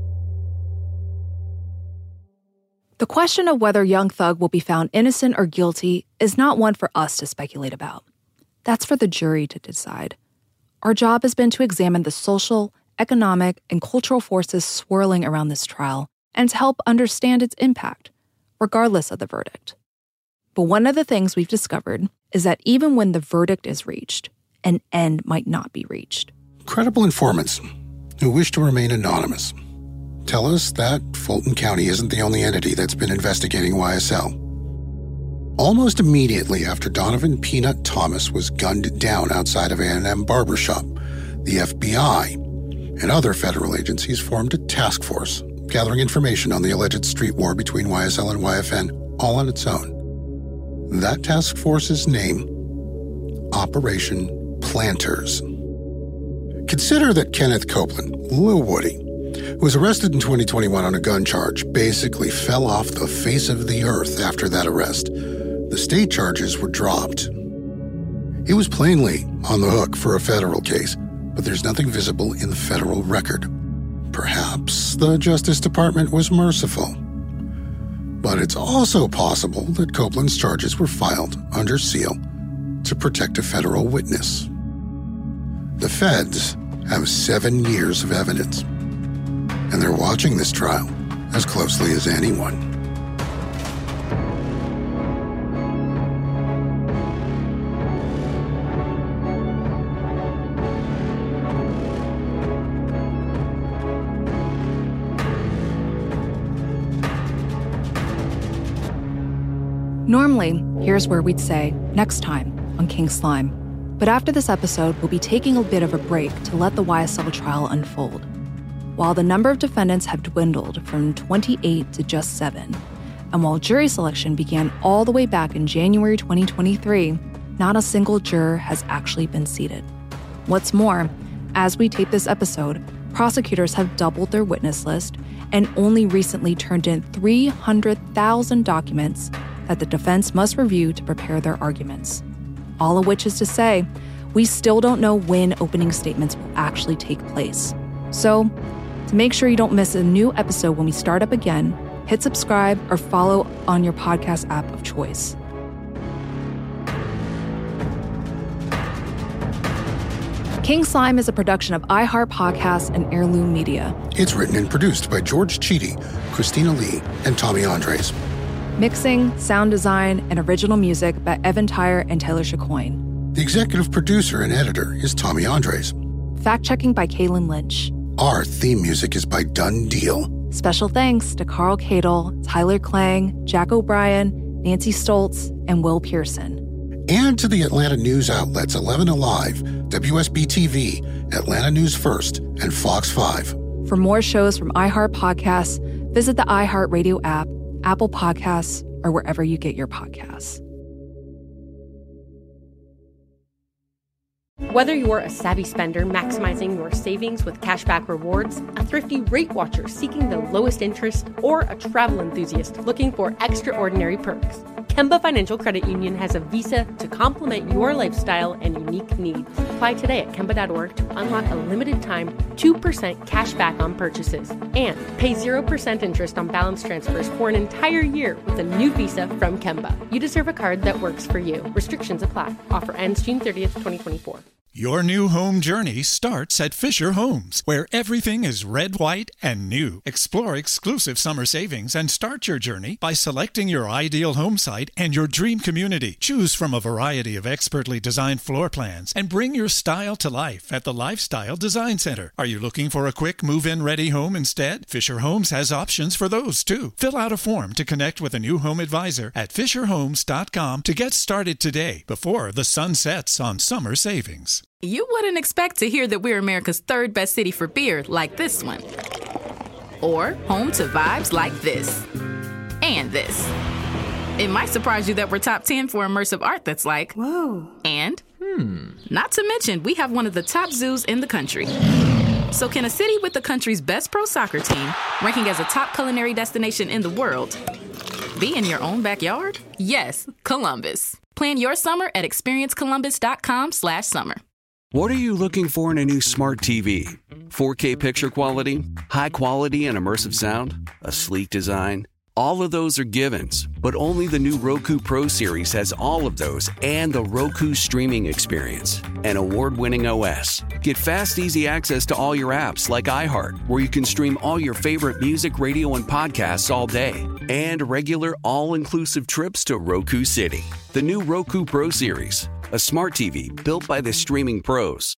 The question of whether Young Thug will be found innocent or guilty is not one for us to speculate about. That's for the jury to decide. Our job has been to examine the social, economic, and cultural forces swirling around this trial and to help understand its impact, regardless of the verdict. But one of the things we've discovered is that even when the verdict is reached, an end might not be reached. Credible informants who wish to remain anonymous tell us that Fulton County isn't the only entity that's been investigating Y S L. Almost immediately after Donovan Peanut Thomas was gunned down outside of A and M Barbershop, the F B I and other federal agencies formed a task force gathering information on the alleged street war between Y S L and Y F N all on its own. That task force's name, Operation Planters. Consider that Kenneth Copeland, Lil Woody, who was arrested in twenty twenty-one on a gun charge, basically fell off the face of the earth after that arrest. The state charges were dropped. He was plainly on the hook for a federal case, but there's nothing visible in the federal record. Perhaps the Justice Department was merciful. But it's also possible that Copeland's charges were filed under seal to protect a federal witness. The feds have seven years of evidence, and they're watching this trial as closely as anyone. Normally, here's where we'd say, next time on King Slime. But after this episode, we'll be taking a bit of a break to let the Y S L trial unfold. While the number of defendants have dwindled from twenty-eight to just seven, and while jury selection began all the way back in January twenty twenty-three, not a single juror has actually been seated. What's more, as we tape this episode, prosecutors have doubled their witness list and only recently turned in three hundred thousand documents that the defense must review to prepare their arguments. All of which is to say, we still don't know when opening statements will actually take place. So, To make sure you don't miss a new episode when we start up again, hit subscribe or follow on your podcast app of choice. King Slime is a production of iHeart Podcasts and Heirloom Media. It's written and produced by George Cheedy, Christina Lee, and Tommy Andres. Mixing, sound design, and original music by Evan Tyre and Taylor Chicoine. The executive producer and editor is Tommy Andres. Fact-checking by Kaylin Lynch. Our theme music is by Done Deal. Special thanks to Carl Cadle, Tyler Klang, Jack O'Brien, Nancy Stoltz, and Will Pearson. And to the Atlanta news outlets eleven Alive, W S B T V, Atlanta News First, and Fox five. For more shows from iHeart Podcasts, visit the iHeartRadio app, Apple Podcasts, or wherever you get your podcasts. Whether you're a savvy spender maximizing your savings with cashback rewards, a thrifty rate watcher seeking the lowest interest, or a travel enthusiast looking for extraordinary perks, Kemba Financial Credit Union has a visa to complement your lifestyle and unique needs. Apply today at Kemba dot org to unlock a limited time two percent cash back on purchases and pay zero percent interest on balance transfers for an entire year with a new visa from Kemba. You deserve a card that works for you. Restrictions apply. Offer ends June thirtieth, twenty twenty-four. Your new home journey starts at Fisher Homes, where everything is red, white, and new. Explore exclusive summer savings and start your journey by selecting your ideal home site and your dream community. Choose from a variety of expertly designed floor plans and bring your style to life at the Lifestyle Design Center. Are you looking for a quick move-in ready home instead? Fisher Homes has options for those too. Fill out a form to connect with a new home advisor at fisher homes dot com to get started today before the sun sets on summer savings. You wouldn't expect to hear that we're America's third best city for beer like this one. Or home to vibes like this. And this. It might surprise you that we're top ten for immersive art that's like, whoa. And, hmm. Not to mention, we have one of the top zoos in the country. So can a city with the country's best pro soccer team, ranking as a top culinary destination in the world, be in your own backyard? Yes, Columbus. Plan your summer at experience columbus dot com slash summer. What are you looking for in a new smart T V? four K picture quality? High quality and immersive sound? A sleek design? All of those are givens, but only the new Roku Pro Series has all of those and the Roku streaming experience, an award-winning O S. Get fast, easy access to all your apps like iHeart, where you can stream all your favorite music, radio, and podcasts all day, and regular all-inclusive trips to Roku City. The new Roku Pro Series, a smart T V built by the streaming pros.